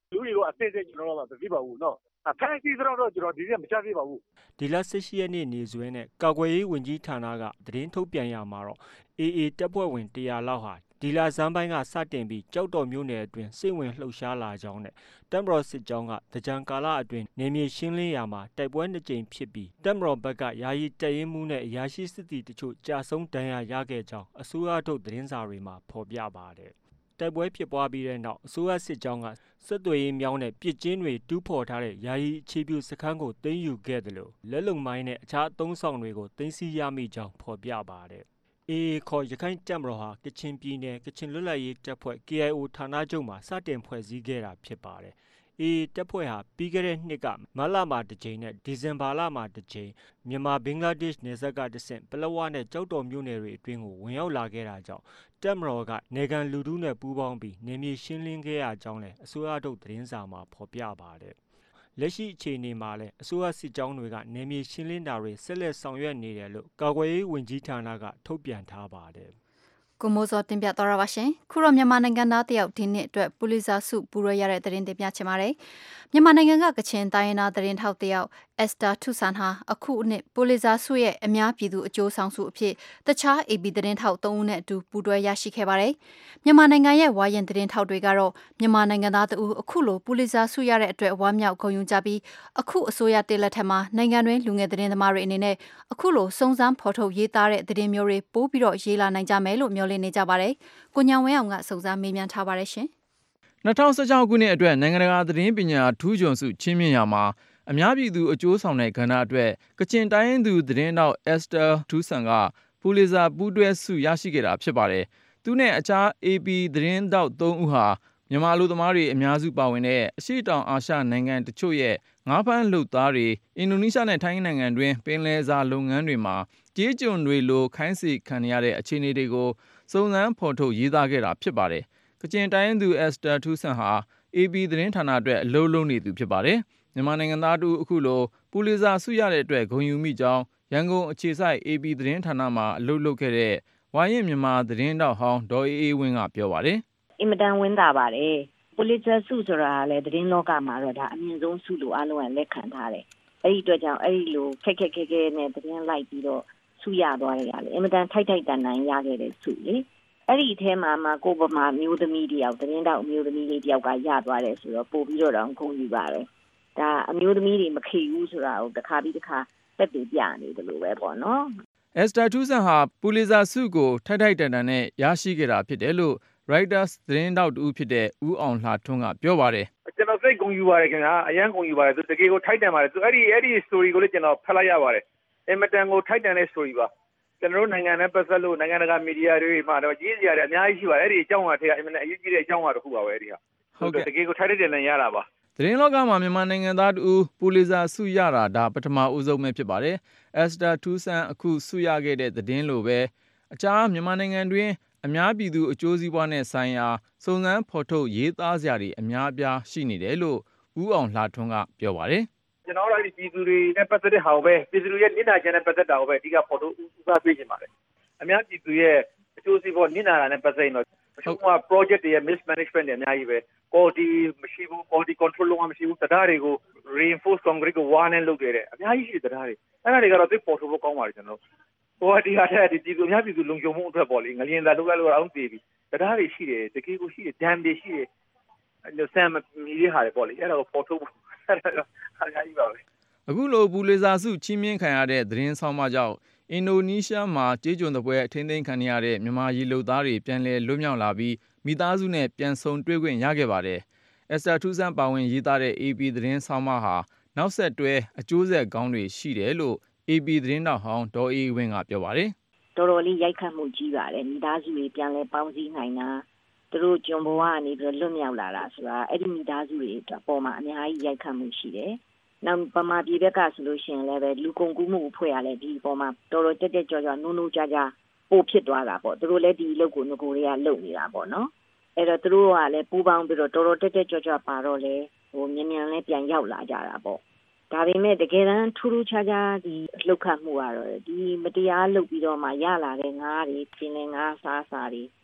လူတွေကိုအစစ်ကျွန်တော်တို့မသိပါဘူးနော်ဖန်စီတော့ကျွန်တော်ဒီနေ့မချသေးပါဘူးဒီလ18ရက်နေ့နေ့စွဲနဲ့ကာကွယ်ရေးဝန်ကြီးဌာနကသတင်းထုတ်ပြန်ရမှာတော့ AA တပ်ဖွဲ့ဝင်100လောက်ဟာဒီလဆန်းပိုင်းကစတင်ပြီးကြောက်တော်မြို့နယ်အတွင်းစိတ်ဝင်လှုပ်ရှားလာကြောင်းနဲ့တပ်မတော်စစ်ကြောင်းကတကြံကာလအတွင်းနေမြေရှင်းလင်းရာမှာတိုက်ပွဲ2ကြိမ်ဖြစ်ပြီးတပ်မတော်ဘက်ကယာယီတပ်ရင်းမှုနဲ့အရာရှိစစ်သည်တချို့ကြာဆုံးဒဏ်ရာရခဲ့ကြောင်းအစိုးရထုတ်သတင်းစာတွေမှာဖော်ပြပါတယ်တိုက်ပွဲဖြစ်ပွားပြီးတဲ့နောက်အစိုးရစစ်ကြောင်းကစစ်တွေရေးမြောင်းနဲ့ပစ်ကျင်းတွေတူးဖော်ထားတဲ့ယာယီအခြေပြုစခန်းကိုသိမ်းယူခဲ့တယ်လို့လက်လုံမိုင်းနဲ့အခြားအသုံးဆောင်တွေကိုသိမ်းဆည်းရမိကြောင်းဖော်ပြပါတယ်AA ခေါ်ရခိုင်တပ်မတော်ဟာကချင်ပြည်နယ်ကချင်လွတ်လပ်ရေးတပ်ဖွဲ့ KIO ဌာနချုပ်မှာစတင်ဖွဲ့စည်းခဲ့တာဖြစ်ပါတယ်။ AA တပ်ဖွဲ့ဟာပြီးခဲ့တဲ့နှစ်ကမတ်လမှာတစ်ကြိမ်နဲ့ဒီဇင်ဘာလမှာတစ်ကြိမ်မြန်မာဘင်္ဂလားဒေ့ရှ်နယ်စပ်ကတဆင့်ပလက်ဝနဲ့ကြောက်တော်မြို့နယ်တွေအတွင်းကိုဝင်ရောက်လာခဲ့တာကြောင့်တပ်မတော်ကနေကန်လူထုနဲ့ပူးပေါင်းပြီးနေမြေရှင်းလင်းခဲ့ရကြောင်းလည်းအစိုးရထုတ်သတင်းစာမှာဖော်ပြပါတယ်။လက်ရှိအခြေအနေမှာလည်းအစိုးရစစ်ကြောင်းတွေကနေမြေရှင်းလင်းတာတွေဆက်လက်ဆောင်ရွက်နေတယ်လို့ကာကွယ်ရေးဝန်ကြီးဌာနကထုတ်ပြန်ထားပါတယ်။ကိုမိုးစောတင်ပြသွားရပါရှင်ခုတော့မြန်မာနိုင်ငံသားတယောက်ဒီနှစ်အတွက်ပူလီဇာဆုပူရရတဲ့သတင်းတင်ပြချင်ပါတယ်မြန်မာနိုင်ငံကကချင်တိုင်းရင်းသားသတင်းထောက်တယောက်အက်စတာထုဆန်ဟာအခုနှစ်ပူလီဇာဆုရဲ့အများပြည်သူအကျိုးဆောင်ဆုအဖြစ်တခြား AB သတင်းထောက်3ဦးနဲ့အတူပူးတွဲရရှိခဲ့ပါတယ်မြန်မာနိုင်ငံရဲ့ဝါရင်သတင်းထောက်တွေကတော့မြန်မာနိုင်ငံသားတို့အခုလိုပူလီဇာဆုရတဲ့အတွက်ဝမ်းမြောက်ဂုဏ်ယူကြပြီးအခုအစိုးရတည်လက်ထက်မှာနိုင်ငံတွင်းလူငယ်သတင်းသမားတွေအနေနဲ့အခုလိုစုံစမ်းဖော်ထုတ်ရေးသားတဲ့သတင်းမျိုးတွေပို့ပြီးတော့ရေးလာနိုင်ကြမယ်လို့မျှော်လင့်နေကြပါတယ်ကိုညောင်ဝင်းအောင်ကစုံစမ်းမေးမြန်းထားပါတယ်ရှင် 2016ခုနှစ်အတွက်နိုင်ငံတကာသတင်းပညာထူးချွန်ဆုချီးမြှင့်ရာမှာအများပြည်သူအကျိုးဆောင်တဲ့ကဏ္ဍအတွက်ကချင်တိုင်းရင်းသူသတင်းတောက်အက်စတာထူးဆန်ကပူလီဇာပူးတွဲဆုရရှိခဲ့တာဖြစ်ပါတယ်သူနဲ့အခြား AP သတင်းတောက်3ဦးဟာမြန်မာလူသမားတွေအများစုပါဝင်တဲ့အရှေ့တောင်အာရှနိုင်ငံတချို့ရဲ့ငါးဖမ်းလုပ်သားတွေအင်ဒိုနီးရှားနဲ့ထိုင်းနိုင်ငံတွင်ပင်လယ်စာလုပ်ငန်းတွေမှာကြေးကျွန်တွေလိုခိုင်းစေခံရတဲ့အခြေအနေတွေကိုစုံစမ်းဖော်ထုတ်ရေးသားခဲ့တာဖြစ်ပါတယ်ကချင်တိုင်းရင်းသူအက်စတာထူးဆန်ဟာ AB သတင်းဌာနအတွက်အလုပ်လုပ်နေသူဖြစ်ပါတယ်မြန်မာနိုင်ငံသားတူအခုလိုပူလီဇာဆုရတဲ့အတွက်ဂုဏ်ယူမိကြောင်းရန်ကုန်အခြေစိုက် AB သတင်းဌာနမှာအလုပ်လုပ်ခဲ့တဲ့ဝါရင်မြန်မာသတင်းတောက်ဟောင်းဒေါ်အေးဝင်းကပြောပါတယ်အင်မတန်ဝင်းတာပါတယ်ပူလီဇာဆုဆိုတာလည်းသတင်းလောကမှာတော့ဒါအမြင့်ဆုံးဆုလို့အားလုံးကလက်ခံထားတယ်အဲ့ဒီအတွက်ကြောင့်အဲ့ဒီလိုခက်ခက်ခဲခဲနဲ့သတင်းလိုက်ပြီးတော့ဆုရသွားတယ်ရတယ်အင်မတန်ထိုက်ထိုက်တန်တန်ရခဲ့တဲ့ဆုလေအဲ့ဒီအထဲမှာကိုပမာမျိုးသမီးတယောက်သတင်းတောက်မျိုးသမီးလေးတယောက်ကရသွားတယ်ဆိုတော့ပို့ပြီးတော့ဂုဏ်ယူပါတယ်ဒါအမျိုးသမီးတွေမခေဘူးဆိုတာကိုတစ်ခါပြီးတစ်ခါသက်သေပြနေတယ်လို့ပဲပေါ့နော်အက်စတာထူးဆန်ဟာပူလီဇာဆုကိုထိုက်ထိုက်တန်တန်နဲ့ရရှိခဲ့တာဖြစ်တယ်လို့ Reuters သတင်းတောက်တူဖြစ်တဲ့ဦးအောင်လှထွန်းကပြောပါတယ်ကျွန်တော်စိတ်ဂုဏ်ယူပါတယ်ခင်ဗျာအရန်ဂုဏ်ယူပါတယ်သူတကယ်ကိုထိုက်တန်ပါတယ်သူအဲ့ဒီ story ကိုလည်းကျွန်တော်ဖတ်လိုက်ရပါတယ်အင်မတန်ကိုထိုက်တန်တဲ့ story ပါကျွန်တော်တို့နိုင်ငံနဲ့ပတ်သက်လို့နိုင်ငံတကာမီဒီယာတွေမှာတော့ရေးစရာတွေအများကြီးရှိပါတယ်အဲ့ဒီအကြောင်းအရာတွေကအင်မတန်အရေးကြီးတဲ့အကြောင်းအရာတစ်ခုပါပဲအဲ့ဒီဟာဟုတ်ကဲ့တကယ်ကိုထိုက်တဲ့တန်ရတာပါသတင်းလောကမှာမြန်မာနိုင်ငံသားတူပူလီဇာဆုရတာဒါပထမဦးဆုံးပဲဖြစ်ပါတယ်အက်စတာထူးဆန်အခုဆုရခဲ့တဲ့သတင်းလိုပဲအခြားမြန်မာနိုင်ငံတွင်အများပြည်သူအကျိုးစီးပွားနဲ့ဆိုင်ရာစုံစမ်းဖော်ထုတ်ရေးသားစရာတွေအများအပြားရှိနေတယ်လို့ဦးအောင်လှထွန်းကပြောပါတယ်ကျွန်တော်တို့ပြည်သူတွေနဲ့ပတ်သက်တဲ့ဟာကိုပဲပြည်သူတွေရဲ့နစ်နာခြင်းနဲ့ပတ်သက်တာကိုပဲအဓိကဖော်ထုတ်ဦးစားပေးခြင်းပါတယ်အများပြည်သူရဲ့အကျိုးစီးပွားနစ်နာတာနဲ့ပတ်သက်ရင်တော့အချို့က project တွေရဲ့ mismanagement တွေအများကြီးပဲ quality မရှိဘူး quality control လုံးဝမရှိဘူးတရားတွေကို reinforce concrete ကိုဝါးနဲ့လုပ်တဲ့အများကြီးရှိတဲ့တရားတွေအဲ့ဒါတွေကတော့သိပေါ်ထုတ်ဖို့ကောင်းပါတယ်ကျွန်တော်ဟိုဒီဟာတဲ့ဒီပြည်သူအများပြည်သူလုံခြုံမှုအတွက်ပေါ့လေငလျင်သာလုပ်ရလို့အောင်တည်ပြီးတရားတွေရှိတယ်တကယ်ကိုရှိတယ် dam တွေရှိတယ်အဲ့ဆမ်မီတွေဟာတွေပေါ့လေအဲ့ဒါကိုပေါ်ထုတ်ဖို့အဲ့ဒါအများကြီးပါပဲအခုလိုပူလီဇာဆုချီးမြှင့်ခံရတဲ့သတင်းဆောင်မကြောင့်အင်ဒိုနီးရှားမှာကြေးကျွန်တပွဲအထင်းသိမ်းခံရတဲ့မြန်မာရေလုပ်သားတွေပြန်လည်လွတ်မြောက်လာပြီးမိသားစုနဲ့ပြန်ဆုံတွေ့ခွင့်ရခဲ့ပါတယ်။အက်စတာထူးဆန်ပါဝင်ရေးသားတဲ့ AP သတင်းဆောင်မဟာနောက်ဆက်တွဲအကျိုးဆက်ကောင်းတွေရှိတယ်လို့ AP သတင်းတောက်ဟောင်းဒေါ်အေးဝင်းကပြောပါတယ်။တော်တော်လေးရိုက်ခတ်မှုကြီးပါတယ်မိသားစုတွေပြန်လည်ပေါင်းစည်းနိုင်တာသူတို့ကျွန်ဘဝကနေပြီးလွတ်မြောက်လာတာဆိုတာအဲ့ဒီမိသားစုတွေအပေါ်မှာအများကြီးရိုက်ခတ်မှုရှိတယ်။နောက်ပမာပြည်ဘက်ကဆိုလို့ရှိရင်လည်းပဲလူကုန်ကူးမှုအဖွဲ့ရလဲဒီအပေါ်မှာတော်တော်တက်တက်ကြွကြွနိုးနိုးကြကြပို့ဖြစ်သွားတာပေါ့သူတို့လည်းဒီအလုပ်ကိုငကိုတွေကလုပ်နေတာပေါ့နော်အဲ့တော့သူတို့ကလည်းပူပေါင်းပြီးတော့တော်တော်တက်တက်ကြွကြွပါတော့လေဟိုမြန်မြန်လေးပြန်ရောက်လာကြတာပေါ့ဒါပေမဲ့တကယ်တမ်းထူးထူးခြားခြားဒီလှုပ်ခတ်မှုကတော့ဒီမတရားလုပ်ပြီးတော့မှရလာတဲ့ငါးတွေပြင်းနေငါးစားတွေ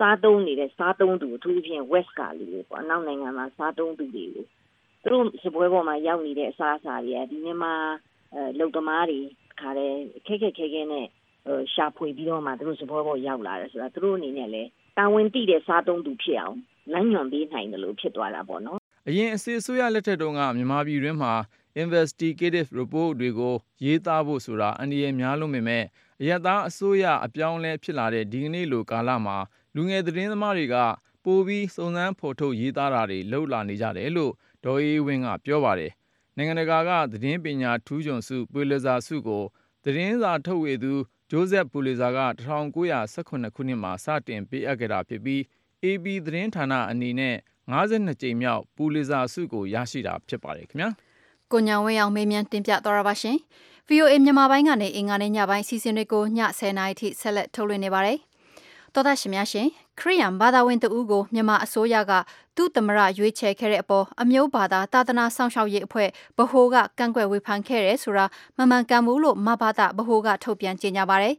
စားသုံးနေတဲ့စားသုံးသူအထူးသဖြင့် West ကလူတွေပေါ့အနောက်နိုင်ငံမှာစားသုံးသူတွေကိုသူတို့စပွဲပေါ်မှာရောက်နေတဲ့အစားအစာတွေကဒီမြန်မာလုံသမားတွေခါတဲ့ခဲနဲ့ရှာဖွေပြီးတော့မှသူတို့စပွဲပေါ်ရောက်လာတယ်ဆိုတာသူတို့အနေနဲ့လည်းတာဝန်သိတဲ့စားသုံးသူဖြစ်အောင်လမ်းညွှန်ပေးနိုင်တယ်လို့ဖြစ်သွားတာပေါ့နော်အရင်အစိုးရလက်ထက်တုန်းကမြန်မာပြည်တွင်းမှာ investigative report တွေကိုရေးသားဖို့ဆိုတာအန္တရာယ်များလို့ပေမဲ့အရပ်သားအစိုးရအပြောင်းလဲဖြစ်လာတဲ့ဒီကနေ့လိုကာလမှာလူငယ်သတင်းသမားတွေကပိုပြီးစုံစမ်းဖော်ထုတ်ရေးသားတာတွေလုပ်လာနေကြတယ်လို့ဒေါ်အေးဝင်းကပြောပါတယ်နိုင်ငံတကာကသတင်းပညာထူးချွန်ဆုပူလစ်ဇာဆုကိုသတင်းစာထုတ်ဝေသူဂျိုးဇက်ပူလစ်ဇာက1918ခုနှစ်မှာစတင်ပေးအပ်ခဲ့တာဖြစ်ပြီး AB သတင်းဌာနအနေနဲ့52ကြိမ်မြောက်ပူလစ်ဇာဆုကိုရရှိတာဖြစ်ပါတယ်ခင်ဗျာကိုညောင်ဝင်းအောင်မေးမြန်းတင်ပြသွားတာပါရှင် VOA မြန်မာပိုင်းကနေအင်္ဂါနေ့ညပိုင်းစီစဉ်တွေကိုည10:00နာရီထိဆက်လက်ထုတ်လွှင့်နေပါတယ်တော်သားရှင်များရှင်ခရိယန်ဘာသာဝင်တဦးကိုမြန်မာအစိုးရကသူ့သမရရွေးချယ်ခဲ့တဲ့အပေါ်အမျိုးဘာသာသာသနာဆောင်ရှောက်ရေးအဖွဲ့ဗဟိုကကန့်ကွက်ဝေဖန်ခဲ့တယ်ဆိုတာမမှန်ကန်ဘူးလို့မဘာသာဗဟိုကထုတ်ပြန်ကြေညာပါတယ်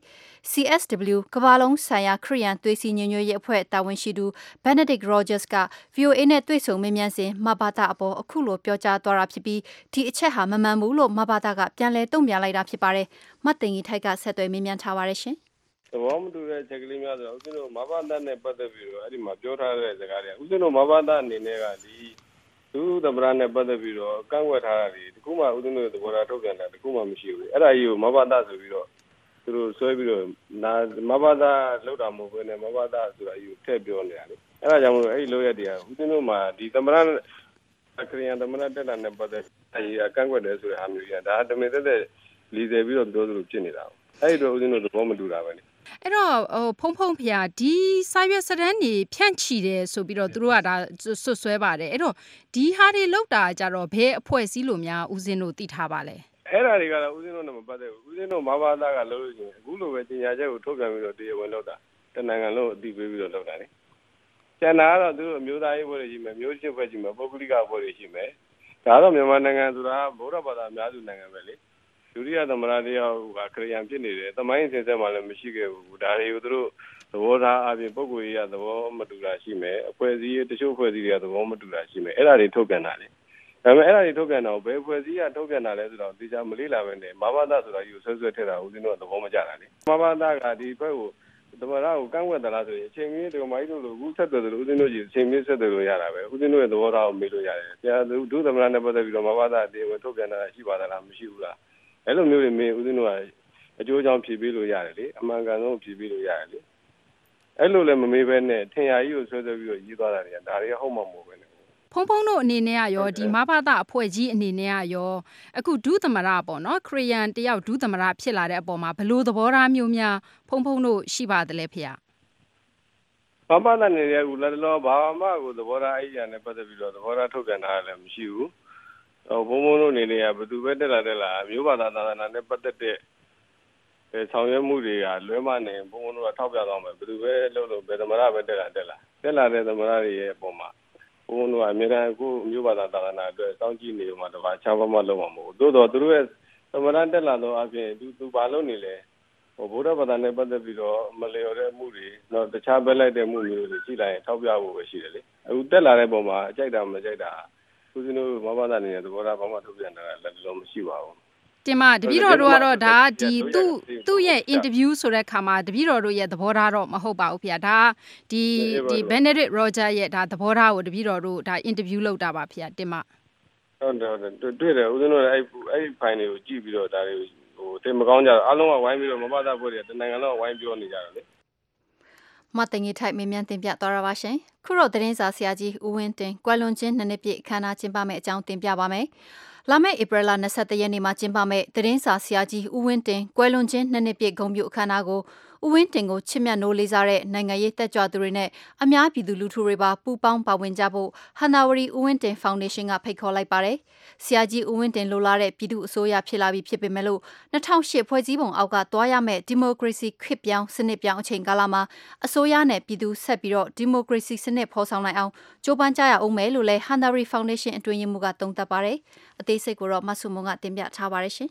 CSW ကမ္ဘာလုံးဆိုင်ရာခရိယန်သွေးစည်းညီညွတ်ရေးအဖွဲ့တာဝန်ရှိသူ Benedict Rogers က VOA နဲ့တွေ့ဆုံမေးမြန်းစဉ်မဘာသာအပေါ်အခုလိုပြောကြားသွားတာဖြစ်ပြီးဒီအချက်ဟာမမှန်ဘူးလို့မဘာသာကပြန်လည်တုံ့ပြန်လိုက်တာဖြစ်ပါတယ်မတ်တင်ကြီးထိုက်ကဆက်သွယ်မေးမြန်းထားပါတယ်ရှင်သဘောမတူတဲ့ချက်ကလေးများဆိုတော့ဦးဇင်းတို့မဘာသာနဲ့ပတ်သက်ပြီးတော့အဲ့ဒီမှာပြောထားတဲ့စကားတွေဦးဇင်းတို့မဘာသာအနေနဲ့ကဒီသူသမရနဲ့ပတ်သက်ပြီးတော့ကန့်ကွက်ထားတာဒီတခုမှဦးဇင်းတို့သဘောထားထုတ်ပြန်တာတခုမှမရှိဘူးအဲ့ဒါကြီးကိုမဘာသာဆိုပြီးတော့သူတို့ဆွဲပြီးတော့မဘာသာလောက်တာမဟုတ်ဘဲနဲ့မဘာသာဆိုတာကြီးကိုထည့်ပြောနေတာလေအဲ့ဒါကြောင့်မလို့အဲ့ဒီလိုရက်တရားဦးဇင်းတို့မှာဒီသမရခရီးယန်သမရတက်တာနဲ့ပတ်သက်အဲ့ဒီကန့်ကွက်တယ်ဆိုတဲ့အားမျိုးကြီးဒါတမင်သက်သက်လီဆယ်ပြီးတော့ပြောသလိုဖြစ်နေတာအဲ့ဒီတော့ဦးဇင်းတို့သဘောမတူတာပဲလေအဲ့တော့ဖုံဖျားဒီစာရွက်စာတမ်းတွေဖြန့်ချီတယ်ဆိုပြီးတော့သူတို့ကဒါဆွဆွဲပါတယ်အဲ့တော့ဒီဟာတွေလောက်တာကြတော့ဘယ်အဖွဲ့အစည်းလို့များဦးဇင်းတို့သိထားပါလဲအဲ့ဒါတွေကတော့ဦးဇင်းတို့နဲ့မပတ်သက်ဘူးဦးဇင်းတို့မဘာသာကလုပ်လို့ရှိရင်အခုလိုပဲပညာချက်ကိုထုတ်ပြန်ပြီးတော့တရားဝင်လုပ်တာတနိုင်ငံလုံးအသိပေးပြီးတော့လုပ်တာလေကျန်တာကတော့သူတို့အမျိုးသားရေးဘွဲတွေရှိမယ်မျိုးချစ်ဘွဲရှိမယ်ပုဂ္ဂလိကဘွဲတွေရှိမယ်ဒါတော့မြန်မာနိုင်ငံဆိုတာဗုဒ္ဓဘာသာအများစုနိုင်ငံပဲလေဒုတိယသမရတရားကခရိယန်ဖြစ်နေတယ်။သမိုင်းအစဉ်ဆက်မှလည်းမရှိခဲ့ဘူး။ဒါတွေကိုသူတို့သဘောထားအပြင်ပုဂ္ဂိုလ်ရေးသဘောမတူတာရှိမယ်။အဖွဲ့အစည်းတချို့အဖွဲ့အစည်းတွေကသဘောမတူတာရှိမယ်။အဲ့ဒါတွေထုတ်ပြန်တာလေ။ဒါပေမဲ့အဲ့ဒါတွေထုတ်ပြန်တော့ဘယ်အဖွဲ့အစည်းကထုတ်ပြန်တာလဲဆိုတော့ဒီချာမလေးလာပဲနဲ့မဘာသာဆိုတာယူဆွဲထည့်တာဦးဇင်းတို့ကသဘောမကျတာလေ။မဘာသာကဒီဘက်ကိုသမရကိုကန့်ကွက်သလားဆိုရင်အချိန်မီဒီမိုင်းတို့လိုအခုဆက်သွယ်လို့ဦးဇင်းတို့ကြီးအချိန်မီဆက်သွယ်လို့ရတာပဲ။ဦးဇင်းတို့ရဲ့သဘောထားကိုမေးလို့ရတယ်။ဆရာဒုသမရနဲ့ပတ်သက်ပြီးတော့မဘာသာတရားဝင်ထုတ်ပြန်တာရှိပါသလားမရှိဘူးလား။အဲ့လိုမျိုးတွေမင်းဦးဇင်းတို့ကအကျိုးကြောင့်ဖြည့်ပေးလို့ရတယ်လေအမှန်ကန်ဆုံးဖြည့်ပေးလို့ရတယ်လေအဲ့လိုလည်းမမေးဘဲနဲ့ထင်ရကြီးကိုဆွဲပြီးတော့ရေးသွားတာတွေကဒါတွေကဟုတ်မှမဟုတ်ပဲနဲ့ဖုံတို့အနေနဲ့ကရောဒီမဘာသာအဖွဲ့ကြီးအနေနဲ့ကရောအခုဒုသမရပေါ့နော်ခရီးယန်တယောက်ဒုသမရဖြစ်လာတဲ့အပေါ်မှာဘယ်လိုသဘောထားမျိုးများဖုံတို့ရှိပါတယ်လဲဖေ။မဘာသာနေတဲ့ဦးလက်လောဘာမှကိုသဘောထားအဲ့ဒီနဲ့ပတ်သက်ပြီးတော့သဘောထားထုတ်ပြန်တာလည်းမရှိဘူး။ဘုံတို့အနေနဲ့ကဘယ်သူပဲတက်လာမျိုးဘာသာသာသနာနဲ့ပတ်သက်တဲ့ဆောင်ရွက်မှုတွေကလွဲမနေဘုံတို့ကထောက်ပြသွားမယ်ဘယ်သူပဲလုပ်လို့ဘယ်သမရပဲတက်လာတဲ့သမရတွေရဲ့အပေါ်မှာဘုံတို့ကအမြဲတမ်းအခုမျိုးဘာသာသာသနာအတွက်စောင့်ကြည့်နေမှတပါးချမ်းမလုပ်မှာမဟုတ်သို့တော့သူတို့ရဲ့သမရတက်လာတော့အပြင်သူဘာလုပ်နေလဲဗုဒ္ဓဘာသာနဲ့ပတ်သက်ပြီးတော့မလျော်တဲ့မှုတွေတော့တခြားပဲလိုက်တဲ့မှုမျိုးတွေရှိလာရင်ထောက်ပြဖို့ပဲရှိတယ်လေအခုတက်လာတဲ့ပုံမှာအကြိုက်တာမကြိုက်တာဦးဇင်းတို့မဘာသာနေတဲ့သဘောထားဘာမှထုတ်ပြန်တာလည်းလုံးမရှိပါဘူးတင်မတပည့်တော်တို့ကတော့ဒါဒီသူ့ရဲ့ interview ဆိုတဲ့ခါမှာတပည့်တော်တို့ရဲ့သဘောထားတော့မဟုတ်ပါဘူးဖေ။ဒါဒီ Benedict Roger ရဲ့ဒါသဘောထားကိုတပည့်တော်တို့ဒါ interview လုပ်တာပါဖေတင်မဟုတ်တယ်တွေ့တယ်ဦးဇင်းတို့အဲ့ file တွေကိုကြည့်ပြီးတော့ဒါတွေတင်မကောင်းကြတော့အားလုံးကဝိုင်းပြီးတော့မဘာသာဖွဲ့တွေတနိုင်ငံလုံးဝိုင်းပြောနေကြတယ်လေမတ်တင်ကြီးထိုက်မေးမြန်းတင်ပြသွားရပါရှင်ခုတော့သတင်းစာဆရာကြီးဦးဝင်းတင်ကွယ်လွန်ခြင်း2နှစ်ပြည့်အခမ်းအနားကျင်းပမယ့်အကြောင်းတင်ပြပါမယ်လာမယ့်ဧပြီလ23ရက်နေ့မှာကျင်းပမယ့်သတင်းစာဆရာကြီးဦးဝင်းတင်ကွယ်လွန်ခြင်း2နှစ်ပြည့်ဂုဏ်ပြုအခမ်းအနားကိုဦးဝင်းတင်ကိုချစ်မြတ်နိုးလေးစားတဲ့နိုင်ငံရေးတက်ကြွသူတွေနဲ့အများပြည်သူလူထုတွေပါပူးပေါင်းပါဝင်ကြဖို့ဟန်နာဝရီဦးဝင်းတင်ဖောင်ဒေးရှင်းကဖိတ်ခေါ်လိုက်ပါတယ်။ဆရာကြီးဦးဝင်းတင်လိုလားတဲ့ပြည်သူအစိုးရဖြစ်လာပြီဖြစ်ပေမဲ့လို့2008ဖွဲ့စည်းပုံအောက်ကတွားရမယ့်ဒီမိုကရေစီခေတ်ပြောင်းစနစ်ပြောင်းအချိန်ကာလမှာအစိုးရနဲ့ပြည်သူဆက်ပြီးတော့ဒီမိုကရေစီစနစ်ဖော်ဆောင်နိုင်အောင်ကြိုးပမ်းကြရအောင်မယ်လို့လည်းဟန်နာဝရီဖောင်ဒေးရှင်းအတွင်းရေးမှူးကသုံးသပ်ပါတယ်။အသေးစိတ်ကိုတော့မဆုမွန်ကတင်ပြထားပါတယ်ရှင်။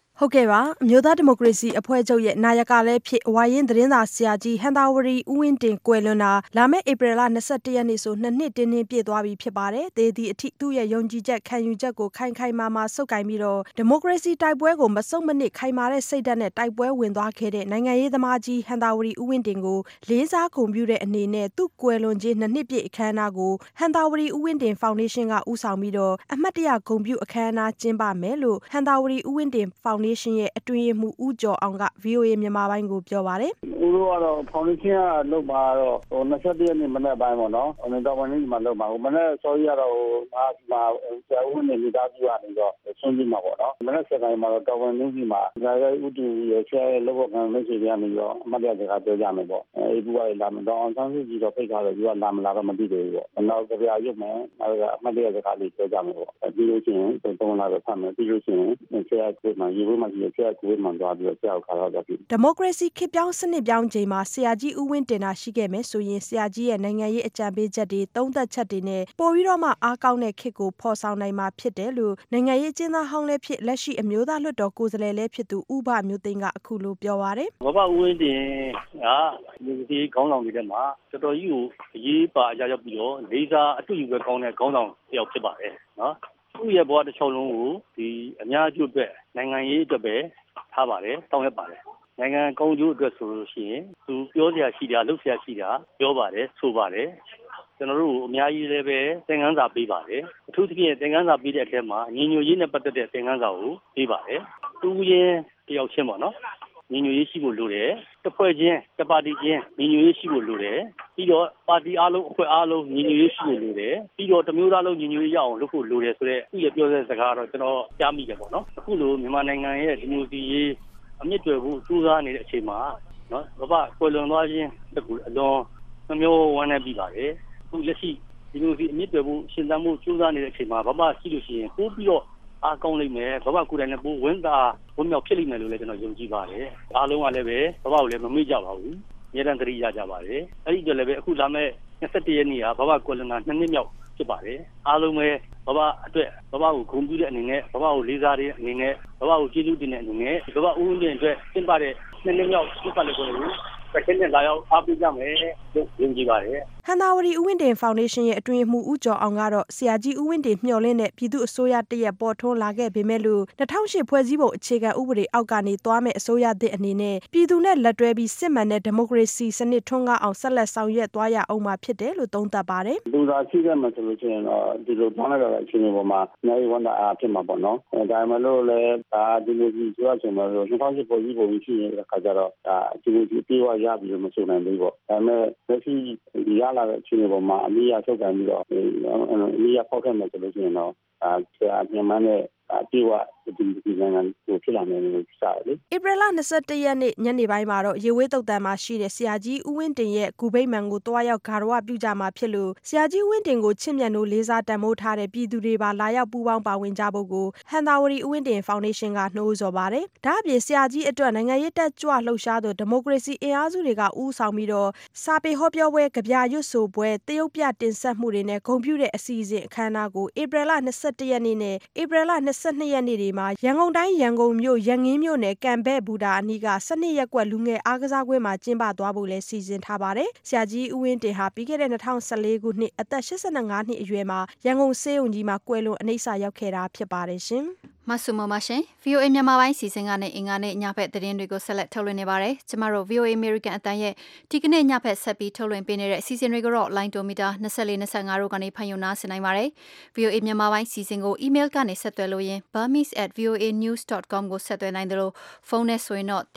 ဟုတ်ကဲ့ပါအမျိုးသားဒီမိုကရေစီအဖွဲ့ချုပ်ရဲ့နာယကလည်းဖြစ်ဝါရင်သတင်းစာဆရာကြီးဟန်သာဝရီဦးဝင်းတင်ကွယ်လွန်တာလာမယ့်ဧပြီလ21ရက်နေ့ဆို2နှစ်တင်းပြည့်သွားပြီဖြစ်ပါတယ်။သေသည်အထိသူ့ရဲ့ယုံကြည်ချက်ခံယူချက်ကိုခိုင်ခိုင်မာမာစုပ်ကိုင်ပြီးတော့ဒီမိုကရေစီတိုက်ပွဲကိုမစုံမနစ်ခိုင်မာတဲ့စိတ်ဓာတ်နဲ့တိုက်ပွဲဝင်သွားခဲ့တဲ့နိုင်ငံရေးသမားကြီးဟန်သာဝရီဦးဝင်းတင်ကိုလေးစားဂုဏ်ပြုတဲ့အနေနဲ့သူ့ကွယ်လွန်ခြင်း2နှစ်ပြည့်အခမ်းအနားကိုဟန်သာဝရီဦးဝင်းတင်ဖောင်ဒေးရှင်းကဦးဆောင်ပြီးတော့အမှတ်တရဂုဏ်ပြုအခမ်းအနားကျင်းပမယ်လို့ဟန်သာဝရီဦးဝင်းတင်ဖောင်ဒေးရှင်းရဲ့အတွင်းမှုဦးကျော်အောင်က VOA မြန်မာပိုင်းကိုပြောပါတယ်။ဦးတို့ကတော့ foundation ကလုပ်မှာတော့21ရက်နေ့မနေ့ပိုင်းပေါ့နော်။တော်ဝင်နေမှာလုပ်မှာ။မနေ့စောကြီးကတော့ဒီမှာဆရာဦးနေမိသားစုကနေတော့ဆွမ်းကြည့်မှာပေါ့နော်။မနေ့7ပိုင်းမှာတော့တော်ဝင်နေပြီမှာဒါရိုက်ဥတူရဲ့ဆရာရဲ့လောက်ကန်မိတ်ဆွေတွေကနေတော့အမှတ်တရစကားပြောကြမယ်ပေါ့။အခုကလာမယ်တော့အောင်ဆန်းစုကြည်တော့ဖိတ်ထားတယ်သူကလာမလာတော့မသိသေးဘူးပေါ့။နောက်ကြပြရုပ်မယ်နောက်အမှတ်တရစကားလေးပြောကြမယ်ပေါ့။ပြီးလို့ရှိရင်3လတော့ဖတ်မယ်ပြီးလို့ရှိရင်ဆရာကိုမှရေဘွေးမှရှိဆရာကိုမှသွားပြီးတော့ဆရာကိုခါတော့တယ်ဒီမိုကရေစီခေတ်ပြောင်းစနစ်ပြောင်းချိန်မှာဆရာကြီးဦးဝင်းတင်တာရှိခဲ့မယ်ဆိုရင်ဆရာကြီးရဲ့နိုင်ငံရေးအကြံပေးချက်တွေသုံးသပ်ချက်တွေနဲ့ပို့ပြီးတော့မှအားကောင်းတဲ့ခေတ်ကိုဖော်ဆောင်နိုင်မှာဖြစ်တယ်လို့နိုင်ငံရေးကျင်းသားဟောင်းလည်းဖြစ်လက်ရှိအမျိုးသားလွှတ်တော်ကိုယ်စားလှယ်လည်းဖြစ်သူဦးဘမျိုးသိန်းကအခုလိုပြောပါတယ်ဘဘဦးဝင်းတင်ကဒီခေါင်းဆောင်တွေထဲမှာတော်တော်ကြီးကိုအရေးပါအကြရောက်ပြီးတော့လေးစားအတူယူပဲကောင်းတဲ့ခေါင်းဆောင်တစ်ယောက်ဖြစ်ပါတယ်နော်သူ့ရဲ့ဘဝတစ်ချောင်းလုံးကိုဒီအများအကျိုးအတွက်နိုင်ငံရေးအတွက်ပဲထားပါတယ်တောင်းရပါတယ်နိုင်ငံကောင်းကျိုးအတွက်ဆိုလို့ရှိရင်သူပြောစရာရှိတာလုပ်စရာရှိတာပြောပါတယ်ဆိုပါတယ်ကျွန်တော်တို့အများကြီးလည်းပဲသင်ခန်းစာပေးပါတယ်အထူးသဖြင့်သင်ခန်းစာပေးတဲ့အထက်မှာညီညွတ်ရေးနဲ့ပတ်သက်တဲ့သင်ခန်းစာကိုပေးပါတယ်သူရင်တယောက်ချင်းပေါ့နော်ညီညွတ်ရေးရှိဖို့လိုတယ်တစ်ဖွဲ့ချင်းတစ်ပါတီချင်းညီညွတ်ရေးရှိဖို့လိုတယ်ပြီးတော့ပါတီအားလုံးအဖွဲ့အားလုံးညီညွတ်ရေးရှိဖို့လိုတယ်ပြီးတော့တမျိုးသားလုံးညီညွတ်ရေးရအောင်လုပ်ဖို့လိုတယ်ဆိုတော့သူ့ရဲ့ပြောတဲ့စကားတော့ကျွန်တော်ကြားမိတယ်ပေါ့နော်အခုလိုမြန်မာနိုင်ငံရဲ့ဒီမိုကရေစီရေးအမြင့်တွယ်ဖို့ကြိုးစားနေတဲ့အချိန်မှာနော်ဘဘကွယ်လွန်သွားခြင်းတကူအလွန်နှမျိုးဝမ်းနည်းပြီးပါတယ်သူလက်ရှိဒီမိုကရေစီအမြင့်တွယ်ဖို့ရှင်သန်မှုကြိုးစားနေတဲ့အချိန်မှာဘဘရှိလို့ရှိရင်ပို့ပြီးတော့အားကောင်းလိမ့်မယ်ဘဘကိုယ်တိုင်လည်းပို့ဝင်းသားဝင်းမြောက်ဖြစ်လိမ့်မယ်လို့လည်းကျွန်တော်ယုံကြည်ပါတယ်အားလုံးကလည်းပဲဘဘကိုလည်းမမေ့ကြပါဘူးအများတန်းသတိရကြပါတယ်အဲ့ဒီတော့လည်းပဲအခုလာမဲ့21ရက်နေ့ကဘဘကွယ်လွန်တာ2နှစ်မြောက်ဖြစ်ပါတယ်အားလုံးပဲဘဘအတွက်ဘဘကိုဂုဏ်ပြုတဲ့အနေနဲ့ဘဘကိုလေးစားတဲ့အနေနဲ့ဘဘကိုကျေးဇူးတင်တဲ့အနေနဲ့ဘဘဦးဝင်းတင်အတွက်ကျင်းပတဲ့2နှစ်မြောက်ကျင်းပတဲ့ကိုယ်ကိုတစ်ချက်နဲ့လာရောက်အားပေးကြမယ်လို့ယုံကြည်ပါတယ်ဟန်သာဝရီဦးဝင်းတင်ဖောင်ဒေးရှင်းရဲ့အတွင်းမှုဦးကျော်အောင်ကတော့ဆရာကြီးဦးဝင်းတင်မျှော်လင့်တဲ့ပြည်သူအစိုးရတရက်ပေါ်ထွန်းလာခဲ့ပေမဲ့လို့2008ဖွဲ့စည်းပုံအခြေခံဥပဒေအောက်ကနေသွားမဲ့အစိုးရသစ်အနေနဲ့ပြည်သူနဲ့လက်တွဲပြီးစစ်မှန်တဲ့ဒီမိုကရေစီစနစ်ထွန်းကားအောင်ဆက်လက်ဆောင်ရွက်သွားရအောင်မှာဖြစ်တယ်လို့သုံးသပ်ပါတယ်လူသားရှိခဲ့မှဆိုလို့ရှိရင်တော့ဒီလိုပေါင်းလိုက်တဲ့အချိန်ပေါ်မှာအများကြီးဝန်တာအားဖြစ်မှာပေါ့နော်ဒါမှမဟုတ်လည်းဒါဒီလိုကြီးဆိုရချင်တော့2008ဖွဲ့စည်းပုံရှိနေတဲ့အခါကျတော့ဒါဒီလိုကြီးပြေးဝရပြီးတော့မဆိုနိုင်ဘူးပေါ့ဒါပေမဲ့လက်ရှိရလာတဲ့အချိန်ပေါ်မှာအမိရထုတ်ကန်ပြီးတော့အမိရဖောက်ခဲ့မယ်ဆိုလို့ရှိရင်တော့ဆရာမြန်မာနဲ့ပြေဝဒီနိုင်ငံကိုဖြစ်လာမယ်လို့ကြားတယ်လေဧပြီလ21ရက်နေ့ညနေပိုင်းမှာတော့ရေဝေးတုတ်တန်မှာရှိတဲ့ဆရာကြီးဦးဝင်းတင်ရဲ့ဂူဗိမာန်ကိုတွားရောက်ဂါရဝပြုကြမှာဖြစ်လို့ဆရာကြီးဦးဝင်းတင်ကိုချစ်မြတ်နိုးလေးစားတန်ဖိုးထားတဲ့ပြည်သူတွေပါလာရောက်ပူးပေါင်းပါဝင်ကြဖို့ကိုဟန်သာဝရီဦးဝင်းတင်ဖောင်ဒေးရှင်းကနှိုးဆော်ပါတယ်ဒါအပြင်ဆရာကြီးအတွက်နိုင်ငံရေးတက်ကြွလှုပ်ရှားသူဒီမိုကရေစီအင်အားစုတွေကဦးဆောင်ပြီးတော့စာပေဟောပြောပွဲကြပြရွတ်ဆိုပွဲတရုတ်ပြတင်ဆက်မှုတွေနဲ့ဂုဏ်ပြုတဲ့အစီအစဉ်အခမ်းအနားကိုဧပြီလ21ရက်နေ့နဲ့ဧပြီလ22ရက်နေ့တွေမှာရန်ကုန်တိုင်းရန်ကုန်မြို့ရန်ကင်းမြို့နယ်ကံဘဲ့ဘူတာအနီးက12ရပ်ကွက်လူငယ်အားကစားကွင်းမှာကျင်းပသွားဖို့လည်းစီစဉ်ထားပါတယ်။ဆရာကြီးဦးဝင်းတင်ဟာပြီးခဲ့တဲ့2014ခုနှစ်အသက်85နှစ်အရွယ်မှာရန်ကုန်ဆေးရုံကြီးမှာကွယ်လွန်အနိစ္စရောက်ခဲ့တာဖြစ်ပါတယ်ရှင်။မဆုမမရှင် VOA မြန်မာပိုင်းစီစဉ်ကနေအင်္ဂါနေ့ညဖက်သတင်းတွေကိုဆက်လက်ထုတ်လွှင့်နေပါတယ်။ကျမတို့ VOA American အတန်းရဲ့ဒီကနေ့ညဖက်ဆက်ပြီးထုတ်လွှင့်ပေးနေတဲ့အစီအစဉ်တွေကိုတော့ line to meter 24-25တို့ကနေဖန်ယူနာဆင်နိုင်ပါတယ်။ VOA မြန်မာပိုင်းစီစဉ်ကို email ကနေဆက်သွယ်လို့ရင် burmese@voanews.com ကိုဆက်သွယ်နိုင်တယ်လို့ဖုန်းနဲ့ဆိုရင်တော့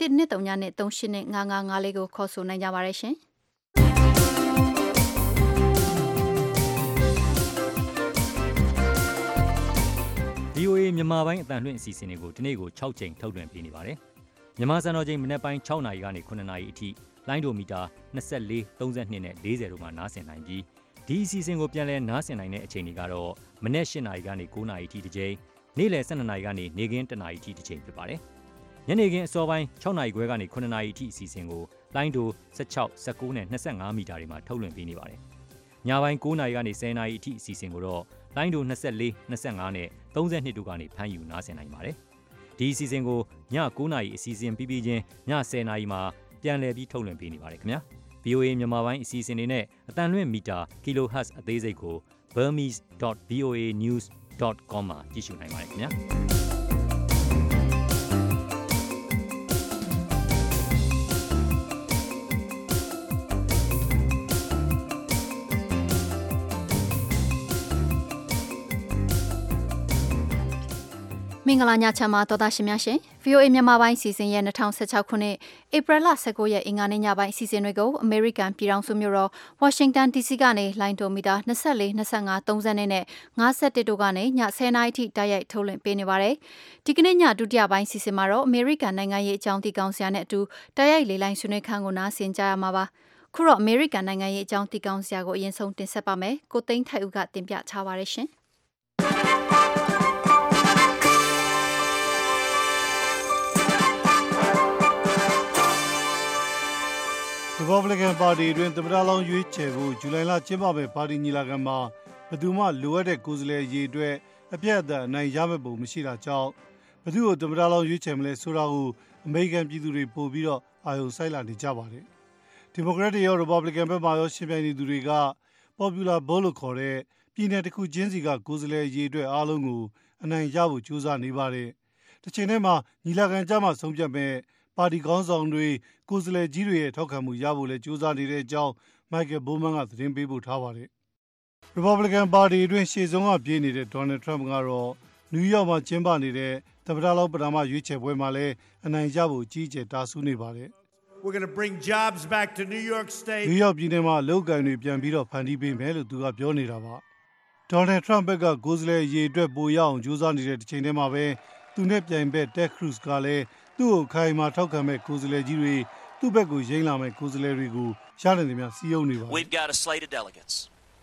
123395554ကိုခေါ်ဆိုနိုင်ကြပါတယ်ရှင်။ VOA မြန်မာပိုင်းအတန်လွှင့်အစီအစဉ်တွေကိုဒီနေ့ကို6ချိန်ထုတ်လွှင့်ပေးနေပါတယ်။မြန်မာစံတော်ချိန်မနက်ပိုင်း6နာရီကနေ9နာရီအထိလိုင်းဒိုမီတာ24 32နဲ့40တို့မှာနားဆင်နိုင်ပြီးဒီအစီအစဉ်ကိုပြန်လည်နားဆင်နိုင်တဲ့အချိန်တွေကတော့မနက်8နာရီကနေ9နာရီအထိတစ်ချိန်နေ့လယ်12နာရီကနေနေ့ခင်း1နာရီအထိတစ်ချိန်ဖြစ်ပါတယ်။ညနေခင်းအစောပိုင်း6နာရီခွဲကနေ9နာရီအထိအစီအစဉ်ကိုလိုင်းဒို16 19နဲ့25မီတာတွေမှာထုတ်လွှင့်ပေးနေပါတယ်။ညပိုင်း9နာရီကနေ10နာရီအထိအစီအစဉ်ကိုတော့လိုင်းဒို24 25နဲ့32တို့ကနေဖမ်းယူနားဆင်နိုင်ပါတယ်။ဒီအစီအစဉ်ကိုည9:00နာရီအစီအစဉ်ပြီးချင်းည10:00နာရီမှာပြန်လည်ပြီးထုတ်လွှင့်ပေးနေပါတယ်ခင်ဗျာ VOA မြန်မာပိုင်းအစီအစဉ်တွေနဲ့အတန်လွင့်မီတာ kHz အသေးစိတ်ကို burmese.voanews.com မှာကြည့်ရှုနိုင်ပါတယ်ခင်ဗျာမင်္ဂလာညချမ်းပါတော်သားရှင်များရှင် VOA မြန်မာပိုင်းစီစဉ်ရဲ့2016ခုနှစ်ဧပြီလ19ရက်အင်္ဂါနေ့ညပိုင်းစီစဉ်တွေကိုအမေရိကန်ပြည်ထောင်စုမြို့တော်ဝါရှင်တန် DC ကနေလိုင်းဒိုမီတာ24 25 30နဲ့51တို့ကနေည10:00နာရီထိတိုက်ရိုက်ထုတ်လွှင့်ပေးနေပါတယ်ဒီကနေ့ညဒုတိယပိုင်းစီစဉ်မှာတော့အမေရိကန်နိုင်ငံရေးအကြောင်းသိကောင်းစရာနဲ့အတူတိုက်ရိုက်လေလိုင်းဆွေးနွေးခန်းကိုနားဆင်ကြရမှာပါခုတော့အမေရိကန်နိုင်ငံရေးအကြောင်းသိကောင်းစရာကိုအရင်ဆုံးတင်ဆက်ပါမယ်ကိုသိန်းထိုက်ဦးကတင်ပြထားပါရရှင် Republican Party တွင်သမ္မတလောင်းရွေးချယ်ဖို့ဇူလိုင်လကျင်းပမယ့်ပါတီညီလာခံမှာဘယ်သူမှလိုအပ်တဲ့ကိုယ်စားလှယ်အရေးအတွက်အပြတ်အသတ်အနိုင်ရမယ့်ပုံမရှိတာကြောင့်ဘယ်သူ့ကိုသမ္မတလောင်းရွေးချယ်မလဲဆိုတာကိုအမေရိကန်ပြည်သူတွေပို့ပြီးတော့အာရုံစိုက်လာနေကြပါတယ်။ Democrat တွေရော Republican ဘက်မှရောရှင်ပြိုင်နေသူတွေက Popular Vote လို့ခေါ်တဲ့ပြည်နယ်တစ်ခုချင်းစီကကိုယ်စားလှယ်အရေးအတွက်အားလုံးကိုအနိုင်ရဖို့ကြိုးစားနေပါတယ်။တစ်ချိန်တည်းမှာညီလာခံကြမှာဆုံးဖြတ်မဲ့ပါတီခေါင်းဆောင်တွေကိုယ်စားလှယ်ကြီးတွေရဲ့ထောက်ခံမှုရဖို့လဲကြိုးစားနေတဲ့အကြောင်း Michael Bowman ကသတင်းပေးပို့ထားပါတယ်။ Republican Party အတွင်းရှေ့ဆုံးကပြေးနေတဲ့ Donald Trump ကတော့နယူးယောက်မှာကျင်းပနေတဲ့သမ္မတလောင်းပထမရွေးချယ်ပွဲမှာလဲအနိုင်ရဖို့ကြီးကျယ်တာဆူနေပါတယ်။ We're going to bring jobs back to New York State. နယူးယောက်ပြည်နယ်မှာအလုပ်ကိုင်တွေပြန်ပြီးတော့ဖန်တီးပေးမယ်လို့သူကပြောနေတာပါ။ Donald Trump ဘက်ကကိုယ်စားလှယ်အရေးအတွက်ပိုရအောင်ကြိုးစားနေတဲ့တစ်ချိန်တည်းမှာပဲသူနဲ့ပြိုင်ဘက် Ted Cruz ကလည်းသူ့ကိုခိုင်မာထောက်ခံမဲ့ကိုယ်စားလှယ်ကြီးတွေသူ့ဘက်ကိုရိမ့်လာမဲ့ကိုယ်စားလှယ်တွေကိုရနိုင်တယ်များစီးရုံးနေပါတယ်။ We've got a slate of delegates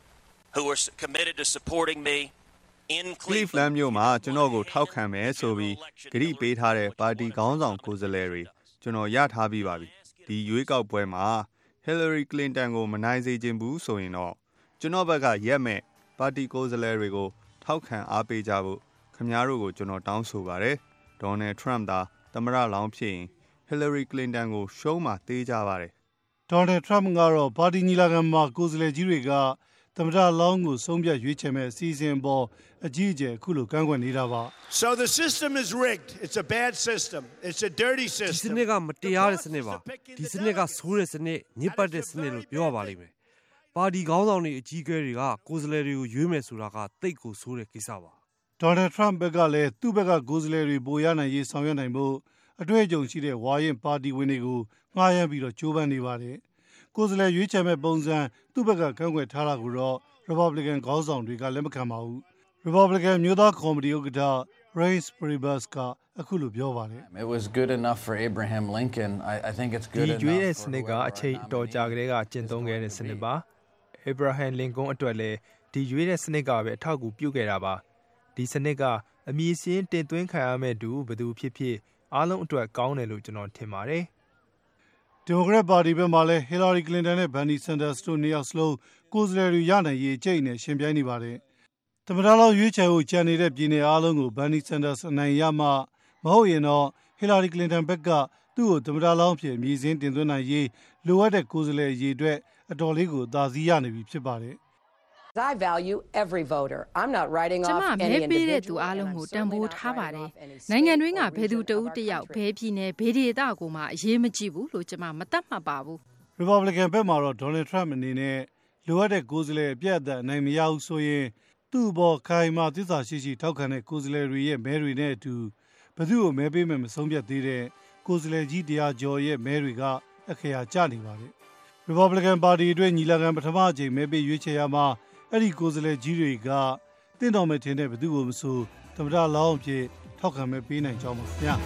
who are committed to supporting me in Cleveland မြို့မှာကျွန်တော်ကိုထောက်ခံမယ်ဆိုပြီးဂရုပေးထားတဲ့ပါတီခေါင်းဆောင်ကိုယ်စားလှယ်တွေကျွန်တော်ရထားပြီးပါပြီ။ဒီရွေးကောက်ပွဲမှာ Hillary Clinton ကိုမနိုင်စေချင်ဘူးဆိုရင်တော့ကျွန်တော်ဘက်ကရက်မဲ့ပါတီကိုယ်စားလှယ်တွေကိုထောက်ခံအားပေးကြဖို့ခင်ဗျားတို့ကိုကျွန်တော်တောင်းဆိုပါတယ်။ Donald Trump သာသမ္မတလောင်းဖြစ်ရင် Hillary Clinton ကိုရှုံးမှသေးကြပါတယ်။ Donald Trump ကတော့ပါတီညီလာခံမှာကိုယ်စားလှယ်ကြီးတွေကသမ္မတလောင်းကိုဆုံးဖြတ်ရွေးချယ်မဲ့အစီအစဉ်ပေါ်အကြီးအကျယ်အခုလိုကန့်ကွက်နေတာပါ။ So the system is rigged. It's a bad system. It's a dirty system. ဒီစနစ်ကမတရားတဲ့စနစ်ပါ။ဒီစနစ်ကဆိုးတဲ့စနစ်ညစ်ပတ်တဲ့စနစ်လို့ပြောရပါလိမ့်မယ်။ပါတီခေါင်းဆောင်တွေအကြီးအကဲတွေကကိုယ်စားလှယ်တွေကိုရွေးမယ်ဆိုတာကတိတ်ကိုဆိုးတဲ့ကိစ္စပါ။ Donald Trump ဘက်ကလည်းသူ့ဘက်ကကိုယ်စားလှယ်တွေပိုရနိုင်ရေးဆောင်ရွက်နိုင်ဖို့အတွေ့အကြုံရှိတဲ့ဝါရင်ပါတီဝင်တွေကိုငှားရမ်းပြီးတော့ကြိုးပမ်းနေပါတယ်။ကိုယ်စားလှယ်ရွေးချယ်မဲ့ပုံစံသူ့ဘက်ကကန့်ကွက်ထားတာကိုတော့ Republican ခေါင်းဆောင်တွေကလက်မခံပါဘူး။ Republican မျိုးသားကော်မတီဥက္ကဋ္ဌ Reince Priebus ကအခုလိုပြောပါတယ် It was good enough for Abraham Lincoln. I think it's good enough. ဒီရွေးတဲ့စနစ်ကအချိန်အတော်ကြာကလေးကကျင့်သုံးခဲ့တဲ့စနစ်ပါ။ Abraham Lincoln အတွက်လည်းဒီရွေးတဲ့စနစ်ကပဲအထောက်အကူပြုခဲ့တာပါ။ဒီစနစ်ကအမည်စင်းတင်သွင်းခံရမဲ့သူဘယ်သူဖြစ်ဖြစ်အားလုံးအတွက်ကောင်းတယ်လို့ကျွန်တော်ထင်ပါတယ်။ Democrat Party ဘက်မှာလည်း Hillary Clinton နဲ့ Bernie Sanders တို့နှစ်ယောက်စလုံးကိုယ်စားလှယ်တွေရနိုင်ရေးအကျိတ်နဲ့ရှင်ပြိုင်နေပါတယ်။သမ္မတလောင်းရွေးချယ်ဖို့ကြံနေတဲ့ပြည်နယ်အားလုံးကို Bernie Sanders အနိုင်ရမှမဟုတ်ရင်တော့ Hillary Clinton ဘက်ကသူ့ကိုသမ္မတလောင်းဖြစ်အမည်စင်းတင်သွင်းနိုင်ရေးလိုအပ်တဲ့ကိုယ်စားလှယ်အရေးအတွက်အတော်လေးကိုအသာစီးရနေပြီဖြစ်ပါတယ်။ I value every voter. I'm not writing off any individual. ကျမမဲပေးတဲ့သူအားလုံးကိုတန်ဖိုးထားပါတယ်။နိုင်ငံတွင်းကဘယ်သူတဦးတယောက်ဘယ်ပြည်နယ်ဘယ်ဒေသကိုမှအရေးမကြီးဘူးလို့ကျမမသတ်မှတ်ပါဘူး။ Republican ဘက်မှာတော့ Donald Trump အနေနဲ့လိုအပ်တဲ့ကိုယ်စားလှယ်အပြတ်အသတ်အနိုင်မရဘူးဆိုရင်သူ့ဘောခိုင်မာသစ္စာရှိထောက်ခံတဲ့ကိုယ်စားလှယ်တွေရဲ့မဲတွေနဲ့အတူဘယ်သူ့ကိုမဲပေးမယ်မဆုံးဖြတ်သေးတဲ့ကိုယ်စားလှယ်ကြီး100ကျော်ရဲ့မဲတွေကအခရာကျနေပါတယ်။ Republican Party အတွက်ညီလာခံပထမအကြိမ်မဲပေးရွေးချယ်ရမှာအဲ့ဒီကိုယ်စားလှယ်ကြီးတွေကတင့်တော်မဲ့ထင်တဲ့ဘယ်သူကိုမဆိုသမ္မတလောင်းအဖြစ်ထောက်ခံမဲ့ပေးနိုင်ကြောင်းပါခင်ဗျာ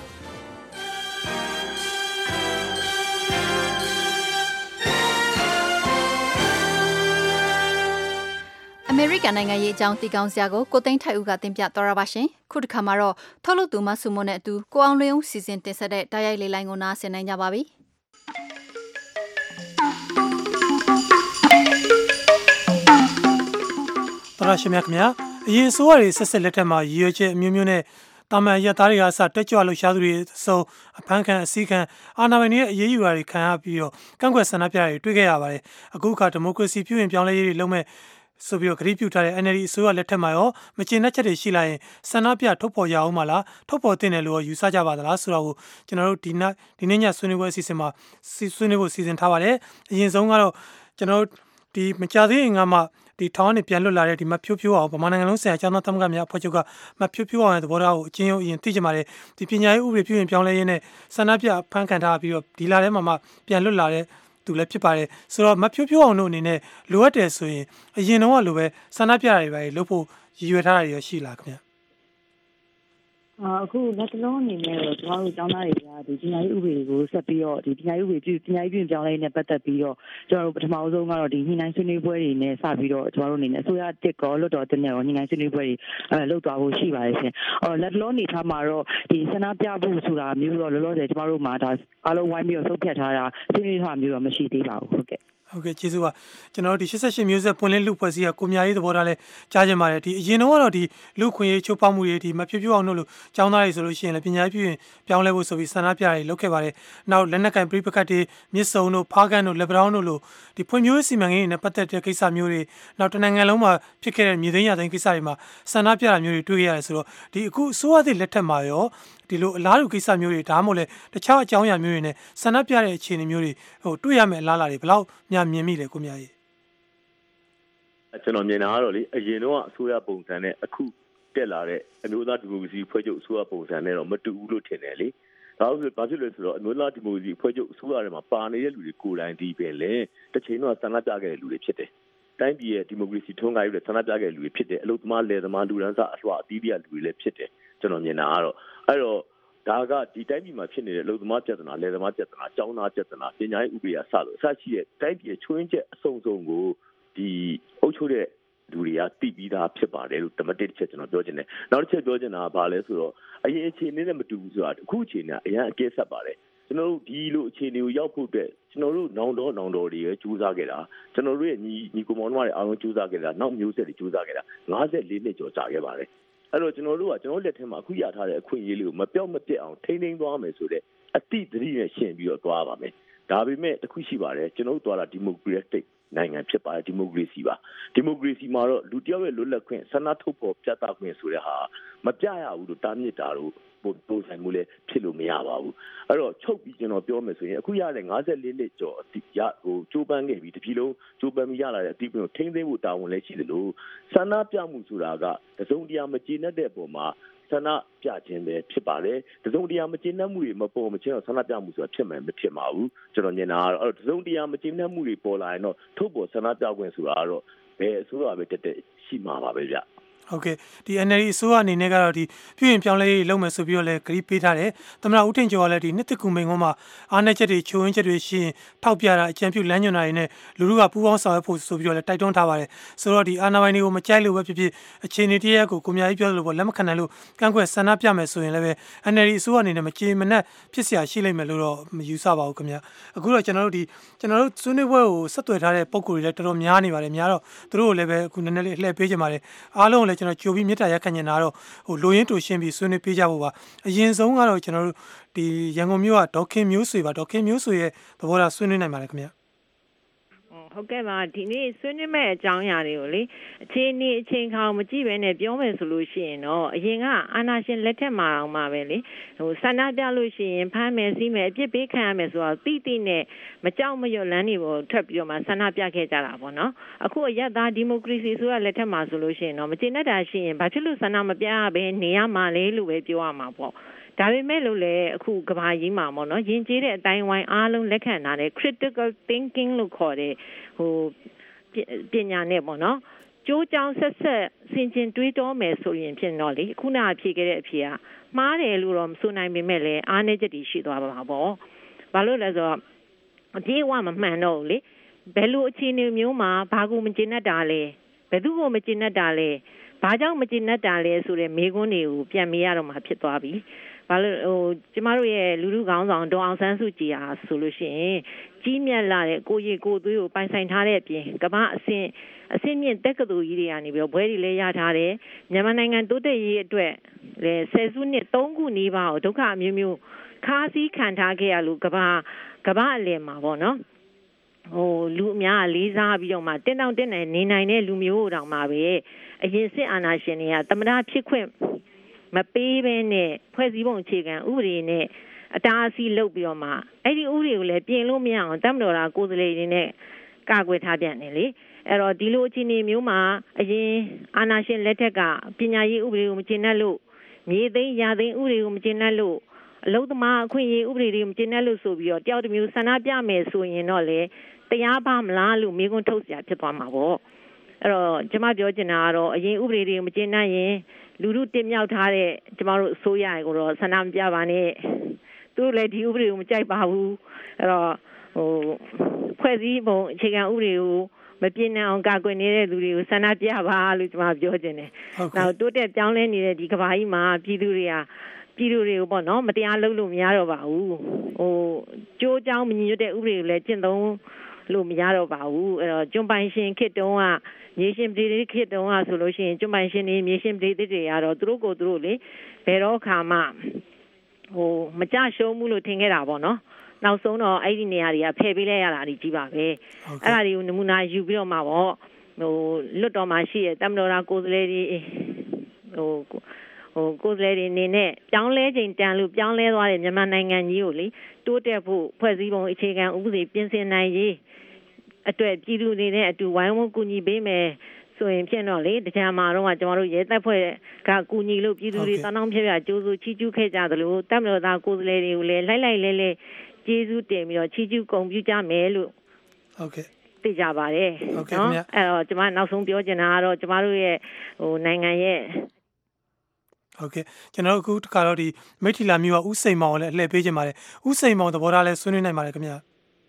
အမေရိကန်နိုင်ငံရေးအကြောင်းသိကောင်းစရာကိုကိုသိန်းထိုက်ဦးကတင်ပြတော်ရပါရှင်ခုတစ်ခါမှာတော့ထုတ်လုပ်သူမဆုမွန်နဲ့အတူကိုအောင်လင်းဦးစီစဉ်တင်ဆက်တဲ့တိုက်ရိုက်လေးလိုင်းကိုနားဆင်နိုင်ကြပါပြီတော်ရရှိမြခင်ဗျာအရင်အစိုးရတွေဆက်လက်ထက်မှာရည်ရွယ်ချက်အမျိုးမျိုးနဲ့တာတာမန်ရသားတွေကစတက်ကြွလို့ရှားသူတွေအစုံအဖမ်းခံအစည်းခံအာဏာပိုင်တွေရဲ့အရေးယူတာတွေခံရပြီးတော့ကန့်ကွက်ဆန္ဒပြတာတွေတွေ့ခဲ့ရပါတယ်အခုအခါဒီမိုကရေစီပြုပြင်ပြောင်းလဲရေးတွေလုပ်မဲ့ဆိုပြီးတော့ဂရုပြုထားတဲ့ NLD အစိုးရလက်ထက်မှာရောမကျေနပ်ချက်တွေရှိလာရင်ဆန္ဒပြထုတ်ဖော်ရအောင်မလားထုတ်ဖော်တင်တယ်လို့ယူဆကြပါသလားဆိုတော့ကျွန်တော်တို့ဒီနေ့ညဆွေးနွေးပွဲအစီအစဉ်မှာဆွေးနွေးဖို့စီစဉ်ထားပါတယ်အရင်ဆုံးကတော့ကျွန်တော်တို့ဒီမကြသေးရင်ကမှဒီထောင်းကနေပြန်လွတ်လာတဲ့ဒီမဖြိုးဖြိုးအောင်ဗမာနိုင်ငံလုံးဆိုင်ရာကျောင်းသားသမဂ္ဂများအဖွဲ့ချုပ်ကမဖြိုးဖြိုးအောင်ရဲ့သဘောထားကိုအချင်းအရင်သိကြပါတယ်ဒီပညာရေးဥပဒေပြုရင်ပြောင်းလဲရင်းနဲ့ဆန္ဒပြဖန်ခံထားပြီးတော့ဒီလာထဲမှာမှပြန်လွတ်လာတဲ့သူလည်းဖြစ်ပါတယ်ဆိုတော့မဖြိုးဖြိုးအောင်တို့အနေနဲ့လိုအပ်တယ်ဆိုရင်အရင်တော့လိုပဲဆန္ဒပြတာတွေပဲလုပ်ဖို့ရည်ရွယ်ထားတာတွေရှိလားခင်ဗျအခုလက်တလုံးအနေနဲ့တော့ကျွန်တော်တို့ကျောင်းသားတွေကဒီပညာရေးဥပဒေကိုဆက်ပြီးတော့ဒီပညာရေးဥပဒေပညာရေးပြင်ပြောင်းလဲနဲ့ပတ်သက်ပြီးတော့ကျွန်တော်တို့ပထမဆုံးကတော့ဒီညှိနှိုင်းဆွေးနွေးပွဲတွေနဲ့စပြီးတော့ကျွန်တော်တို့အနေနဲ့အစိုးရတစ်ကောလွတ်တော်တစ်နဲ့ရောညှိနှိုင်းဆွေးနွေးပွဲတွေလုပ်သွားဖို့ရှိပါတယ်ရှင်လက်တလုံးအနေထားမှာတော့ဒီဆန္ဒပြဖို့ဆိုတာမျိုးတော့လောလောဆယ်ကျွန်တော်တို့မှာဒါအားလုံးဝိုင်းပြီးတော့ဆုံးဖြတ်ထားတာဆွေးနွေးထားမျိုးတော့မရှိသေးပါဘူးဟုတ်ကဲ့ဟုတ်ကဲ့ကျေးဇူးပါကျွန်တော်တို့ဒီ88မျိုးဆက်ပွင့်လင်းလူဖွဲ့စည်းကကိုမြရေးသဘောထားလဲကြားကြပါတယ်ဒီအရင်တော့ကတော့ဒီလူခွင့်ရေးချိုးဖောက်မှုတွေဒီမဖြိုးဖြိုးအောင်တို့လို့ចောင်းသားတွေဆိုလို့ရှိရင်လည်းပညာရေးပြုရင်ပြောင်းလဲဖို့ဆိုပြီးဆန္ဒပြတွေလုပ်ခဲ့ပါတယ်နောက်လက်နက်ကင်ပြိပခတ်တွေမြစ်စုံတို့ဖားကန်တို့လက်ပတောင်းတို့လို့ဒီဖွံ့ဖြိုးရေးစီမံကိန်းတွေနဲ့ပတ်သက်တဲ့ကိစ္စမျိုးတွေနောက်တနိုင်ငံလုံးမှာဖြစ်ခဲ့တဲ့မြေသိမ်းရသိမ်းကိစ္စတွေမှာဆန္ဒပြတာမျိုးတွေတွေ့ခဲ့ရတယ်ဆိုတော့ဒီအခုအစိုးရသစ်လက်ထက်မှာရောဒီလိုအလားတူကိစ္စမျိုးတွေဒါမှမဟုတ်လေတခြားအကြောင်းအရာမျိုးတွေနဲ့ဆန္ဒပြတဲ့အခြေအနေမျိုးတွေတွေ့ရမယ်အလားအလာတွေဘယ်လောက်များမြင်မိလဲကိုမြကြီးကျွန်တော်မြင်တာကတော့လေအရင်တော့အစိုးရပုံစံနဲ့အခုတက်လာတဲ့အမျိုးသားဒီမိုကရေစီဖွဲ့ချုပ်အစိုးရပုံစံနဲ့တော့မတူဘူးလို့ထင်တယ်လေဒါဆိုဘာဖြစ်လဲဆိုတော့အမျိုးသားဒီမိုကရေစီဖွဲ့ချုပ်အစိုးရထဲမှာပါနေတဲ့လူတွေကိုယ်တိုင်ဒီပဲလေတစ်ချိန်တော့ဆန္ဒပြခဲ့တဲ့လူတွေဖြစ်တယ်တိုင်းပြည်ရဲ့ဒီမိုကရေစီထွန်းကားရေးတဲ့ဆန္ဒပြခဲ့တဲ့လူတွေဖြစ်တယ်အလုပ်သမားလယ်သမားလူရန်စားအလွှာအသီးသီးလူတွေလည်းဖြစ်တယ်ကျွန်တော်မြင်တာကတော့အဲ့တော့ဒါကဒီတိုင်းပြည်မှာဖြစ်နေတဲ့အလုပ်သမားပြဿနာလယ်သမားပြဿနာကျောင်းသားပြဿနာပညာရေးဥပဒေအစလို့အစရှိတဲ့တိုင်းပြည်ချွင်းချက်အစုံစုံကိုဒီအုပ်ချုပ်တဲ့လူတွေကသိပြီးသားဖြစ်ပါတယ်လို့တမတစ်ချက်ကျွန်တော်ပြောချင်တယ်နောက်တစ်ချက်ပြောချင်တာကဘာလဲဆိုတော့အရင်အခြေအနေနဲ့မတူဘူးဆိုတာအခုအခြေအနေကအရင်အကဲဆက်ပါတယ်ကျွန်တော်တို့ဒီလိုအခြေအနေကိုရောက်ဖို့အတွက်ကျွန်တော်တို့နောင်တော်တွေကြိုးစားခဲ့တာကျွန်တော်တို့ရဲ့ညီကိုမောင်နှမတွေအားလုံးကြိုးစားခဲ့တာနောက်မျိုးဆက်တွေကြိုးစားခဲ့တာ54နှစ်ကျော်ကြာခဲ့ပါတယ်အဲ့တော့ကျွန်တော်တို့ကကျွန်တော်လက်ထဲမှာအခုရထားတဲ့အခွင့်အရေးလေးကိုမပြောက်မပြတ်အောင်ထိန်းသိမ်းသွားမယ်ဆိုတဲ့အတိတ်သတိနဲ့ရှင်ပြီးတော့သွားပါမယ်ဒါပေမဲ့တစ်ခုရှိပါတယ်ကျွန်တော်တို့သွားတာဒီမိုကရက်တစ်နိုင်ငံဖြစ်ပါတယ်ဒီမိုကရေစီပါဒီမိုကရေစီမှာတော့လူတယောက်ရဲ့လွတ်လပ်ခွင့်ဆန္ဒထုတ်ဖော်ပြသခွင့်ဆိုတဲ့ဟာမပြရဘူးလို့တားမြစ်တာတို့ပုံစံမျိုးလည်းဖြစ်လို့မရပါဘူးအဲ့တော့ချုပ်ပြီးကျွန်တော်ပြောမယ်ဆိုရင်အခုရတဲ့54နှစ်ကျော်အတိရကျိုးပန်းခဲ့ပြီးတပြည်လုံးကျိုးပန်းပြီးရလာတဲ့အတိအကျထိန်းသိမ်းဖို့တာဝန်လည်းရှိတယ်လို့ဆန္ဒပြမှုဆိုတာကတစုံတရာမကျေနပ်တဲ့ပုံမှာဆန္ဒပြခြင်းပဲဖြစ်ပါတယ်တစုံတရာမကျေနပ်မှုတွေမပေါ်မချင်းတော့ဆန္ဒပြမှုဆိုတာဖြစ်မယ်မဖြစ်ပါဘူးကျွန်တော်မြင်တာကတော့တစုံတရာမကျေနပ်မှုတွေပေါ်လာရင်တော့ထုတ်ပေါ်ဆန္ဒပြခွင့်ဆိုတာကတော့ဘယ်အစိုးရပဲတက်ရှိမှာပါပဲဗျဟုတ်ကဲ့ဒီ NLD အစိုးရအနေနဲ့ကတော့ဒီပြုရင်ပြောင်းလဲရေးလုပ်မယ်ဆိုပြီးတော့လည်းဂရုပေးထားတယ်သမ္မတဦးထင်ကျော်ကလည်းဒီနှစ်သက်ကူမိန်ကုန်းမှာအားနည်းချက်တွေချိုးယွင်းချက်တွေရှိရင်ထောက်ပြတာအကြံပြုလမ်းညွှန်တာတွေနဲ့လူလူကပူးပေါင်းဆောင်ရွက်ဖို့ဆိုပြီးတော့လည်းတိုက်တွန်းထားပါတယ်ဆိုတော့ဒီအာဏာပိုင်တွေကိုမကြိုက်လို့ပဲဖြစ်ဖြစ်အခြေအနေတရက်ကိုကိုမြကြီးပြောလို့ပေါ့လက်မခံနိုင်လို့ကန့်ကွက်ဆန္ဒပြမယ်ဆိုရင်လည်းပဲ NLD အစိုးရအနေနဲ့မကြေမနက်ဖြစ်เสียရှိလိမ့်မယ်လို့တော့မယူဆပါဘူးခင်ဗျအခုတော့ကျွန်တော်တို့ဆွေးနွေးပွဲကိုဆက်သွယ်ထားတဲ့ပုံကိုယ်တွေလည်းတော်တော်များနေပါတယ်များတော့သူတို့ကိုလည်းပဲအခုနည်းနည်းလေးလှည့်ပေးကြပါတယ်အားလုံးကိုလည်းကျွန်တော်ကြိုပြီးမြတ်တာရက်ခံနေတာတော့လိုရင်းတူရှင်းပြီးဆွေးနွေးပေးကြဖို့ပါအရင်ဆုံးကတော့ကျွန်တော်တို့ဒီရန်ကုန်မြို့ကဒေါက်ခင်မျိုးဆွေပါဒေါက်ခင်မျိုးဆွေရဲ့သဘောထားဆွေးနွေးနိုင်ပါတယ်ခင်ဗျဟုတ်ကဲ့ပါဒီနေ့ဆွေးနွေးမဲ့အကြောင်းအရာတွေကိုလေအခြေအနေအချိန်ခါမကြည့်ပဲနဲ့ပြောမယ်ဆိုလို့ရှိရင်တော့အရင်ကအာဏာရှင်လက်ထက်မှာအောင်မှာပဲလေဆန္ဒပြလို့ရှိရင်ဖမ်းမယ်စီးမယ်အပြစ်ပေးခံရမယ်ဆိုတော့တိနဲ့မကြောက်မရွံ့လန်းနေပေါ်ထွက်ပြီးတော့မှဆန္ဒပြခဲ့ကြတာပေါ့နော်အခုအရက်သားဒီမိုကရေစီဆိုရလက်ထက်မှာဆိုလို့ရှိရင်တော့မကျေနပ်တာရှိရင်ဘာဖြစ်လို့ဆန္ဒမပြရဘဲနေရမှာလဲလို့ပဲပြောရမှာပေါ့ဒါပေမဲ့လို့လေအခုကဘာကြီးမှာပေါ့နော်ယဉ်ကျေးတဲ့အတိုင်းဝိုင်းအားလုံးလက်ခံထားတဲ့ critical thinking လို့ခေါ်တဲ့ပညာနဲ့ပေါ့နော်ကြိုးကြောင်ဆက်ဆင်ခြင်တွေးတောမယ်ဆိုရင်ဖြစ်တော့လေခုနကဖြေခဲ့တဲ့အဖြေကမှားတယ်လို့တော့မဆိုနိုင်ပေမဲ့လည်းအားနည်းချက်တွေရှိသွားပါမှာပေါ့ဘာလို့လဲဆိုတော့အပြေးဝမမှန်တော့လေဘယ်လိုအခြေအနေမျိုးမှာဘာကိုမကျေနပ်တာလဲဘယ်သူကိုမကျေနပ်တာလဲဘာကြောင့်မကျေနပ်တာလဲဆိုတဲ့မေးခွန်းတွေကိုပြန်မေးရတော့မှဖြစ်သွားပြီဘာလို့ကျမတို့ရဲ့လူလူခေါင်းဆောင်ဒေါ်အောင်ဆန်းစုကြည်ဟာဆိုလို့ရှိရင်ကြီးမြတ်လာတဲ့ကိုရီကိုသွေးကိုပိုင်ဆိုင်ထားတဲ့အပြင်ကမ္ဘာအဆင့်မြင့်တက္ကသိုလ်ကြီးတွေကနေပြီးတော့ဘွဲတွေလည်းရထားတယ်မြန်မာနိုင်ငံတိုးတက်ရေးအတွက်ဆယ်စုနှစ်3ခုနီးပါးကိုဒုက္ခအမျိုးမျိုးခါးစည်းခံထားခဲ့ရလို့ကဘာအလယ်မှာပေါ့နော်လူအများလေးစားပြီးတော့မှတင်းတောင်တင်းနေနိုင်တဲ့လူမျိုးတောင်မှပဲအရင်စစ်အာဏာရှင်တွေကသမ္မတဖြစ်ခွင့်မပေးဘဲနဲ့ဖွဲ့စည်းပုံအခြေခံဥပဒေနဲ့အတားအဆီးလုပ်ပြီးတော့မှအဲ့ဒီဥပဒေကိုလည်းပြင်လို့မရအောင်တမတော်တာကိုယ်စားလှယ်တွေနဲ့ကာကွယ်ထားပြန်တယ်လေအဲ့တော့ဒီလိုအခြေအနေမျိုးမှာအရင်အာဏာရှင်လက်ထက်ကပညာရေးဥပဒေကိုမကျေနပ်လို့မြေသိမ်းရာသိမ်းဥပဒေကိုမကျေနပ်လို့အလုပ်သမားအခွင့်အရေးဥပဒေတွေမကျေနပ်လို့ဆိုပြီးတော့တယောက်တစ်မျိုးဆန္ဒပြမယ်ဆိုရင်တော့လေတရားပါမလားလို့မေးခွန်းထုတ်စရာဖြစ်သွားမှာပေါ့အဲ့တော့ကျမပြောချင်တာကတော့အရင်ဥပဒေတွေမကျေနပ်ရင်လူထုတင်မြှောက်ထားတဲ့ကျမတို့အစိုးရကိုတော့ဆန္ဒမပြပါနဲ့သူတို့လည်းဒီဥပဒေကိုမကြိုက်ပါဘူးအဲ့တော့ဖွဲ့စည်းပုံအခြေခံဥပဒေကိုမပြင်းအောင်ကာကွယ်နေတဲ့လူတွေကိုဆန္ဒပြပါလို့ကျမပြောချင်တယ်။နောက်တိုးတက်ပြောင်းလဲနေတဲ့ဒီကမ္ဘာကြီးမှာပြည်သူတွေကိုပေါ့နော်မတရားလုပ်လို့မရတော့ပါဘူး။ကြိုးကြောင်းမညီညွတ်တဲ့ဥပဒေကိုလည်းကျင့်သုံးလို့မရတော့ပါဘူး။အဲ့တော့ကျွန်းပိုင်ရှင်ခေတ်တုန်းကမြေရှင်ပြည်တွေခေတ်တုန်းကဆိုလို့ရှိရင်ကျွန်းပိုင်ရှင်တွေမြေရှင်ပြည်တွေကတော့သူတို့လေဘယ်တော့ခါမှမကြရှုံးဘူးလို့ထင်ခဲ့တာပေါ့နော်။နောက်ဆုံးတော့အဲ့ဒီနေရာတွေကဖယ်ပေးလိုက်ရတာကြီးပါပဲအဲ့ဒါတွေကိုနမူနာယူပြီးတော့မှပေါ့လွတ်တော်မှာရှိတဲ့တမတော်ရာကိုယ်စားလှယ်တွေကိုယ်စားလှယ်တွေအနေနဲ့ပြောင်းလဲချိန်တန်လို့ပြောင်းလဲသွားတဲ့မြန်မာနိုင်ငံကြီးကိုလေတိုးတက်ဖို့ဖွဲ့စည်းပုံအခြေခံဥပဒေပြင်ဆင်နိုင်ရေးအတွက်ပြည်သူတွေနဲ့အတူဝိုင်းဝန်းကူညီပေးမယ်ဆိုရင်ဖြစ်တော့လေတကြံမှာတော့ကျွန်တော်တို့ရဲတပ်ဖွဲ့ကကူညီလို့ပြည်သူတွေတောင်းဖြတ်ကြိုးစိုးချီးကျူးခဲ့ကြသလိုတမတော်သားကိုယ်စားလှယ်တွေကိုလည်းလိုက်လဲကျေးဇူးတင်ပြီးတော့ချီးကျူးဂုဏ်ပြုကြမယ်လို့ဟုတ်ကဲ့သိကြပါတယ်နော်အဲ့တော့ကျွန်မနောက်ဆုံးပြောချင်တာကတော့ကျွန်မတို့ရဲ့နိုင်ငံရဲ့ဟုတ်ကဲ့ကျွန်တော်အခုတခါတော့ဒီမိထီလာမျိုးကဥစိန်မောင်ကိုလည်းအလှည့်ပေးခြင်းပါတယ်ဥစိန်မောင်သဘောထားလဲဆွေးနွေးနိုင်ပါတယ်ခင်ဗျာ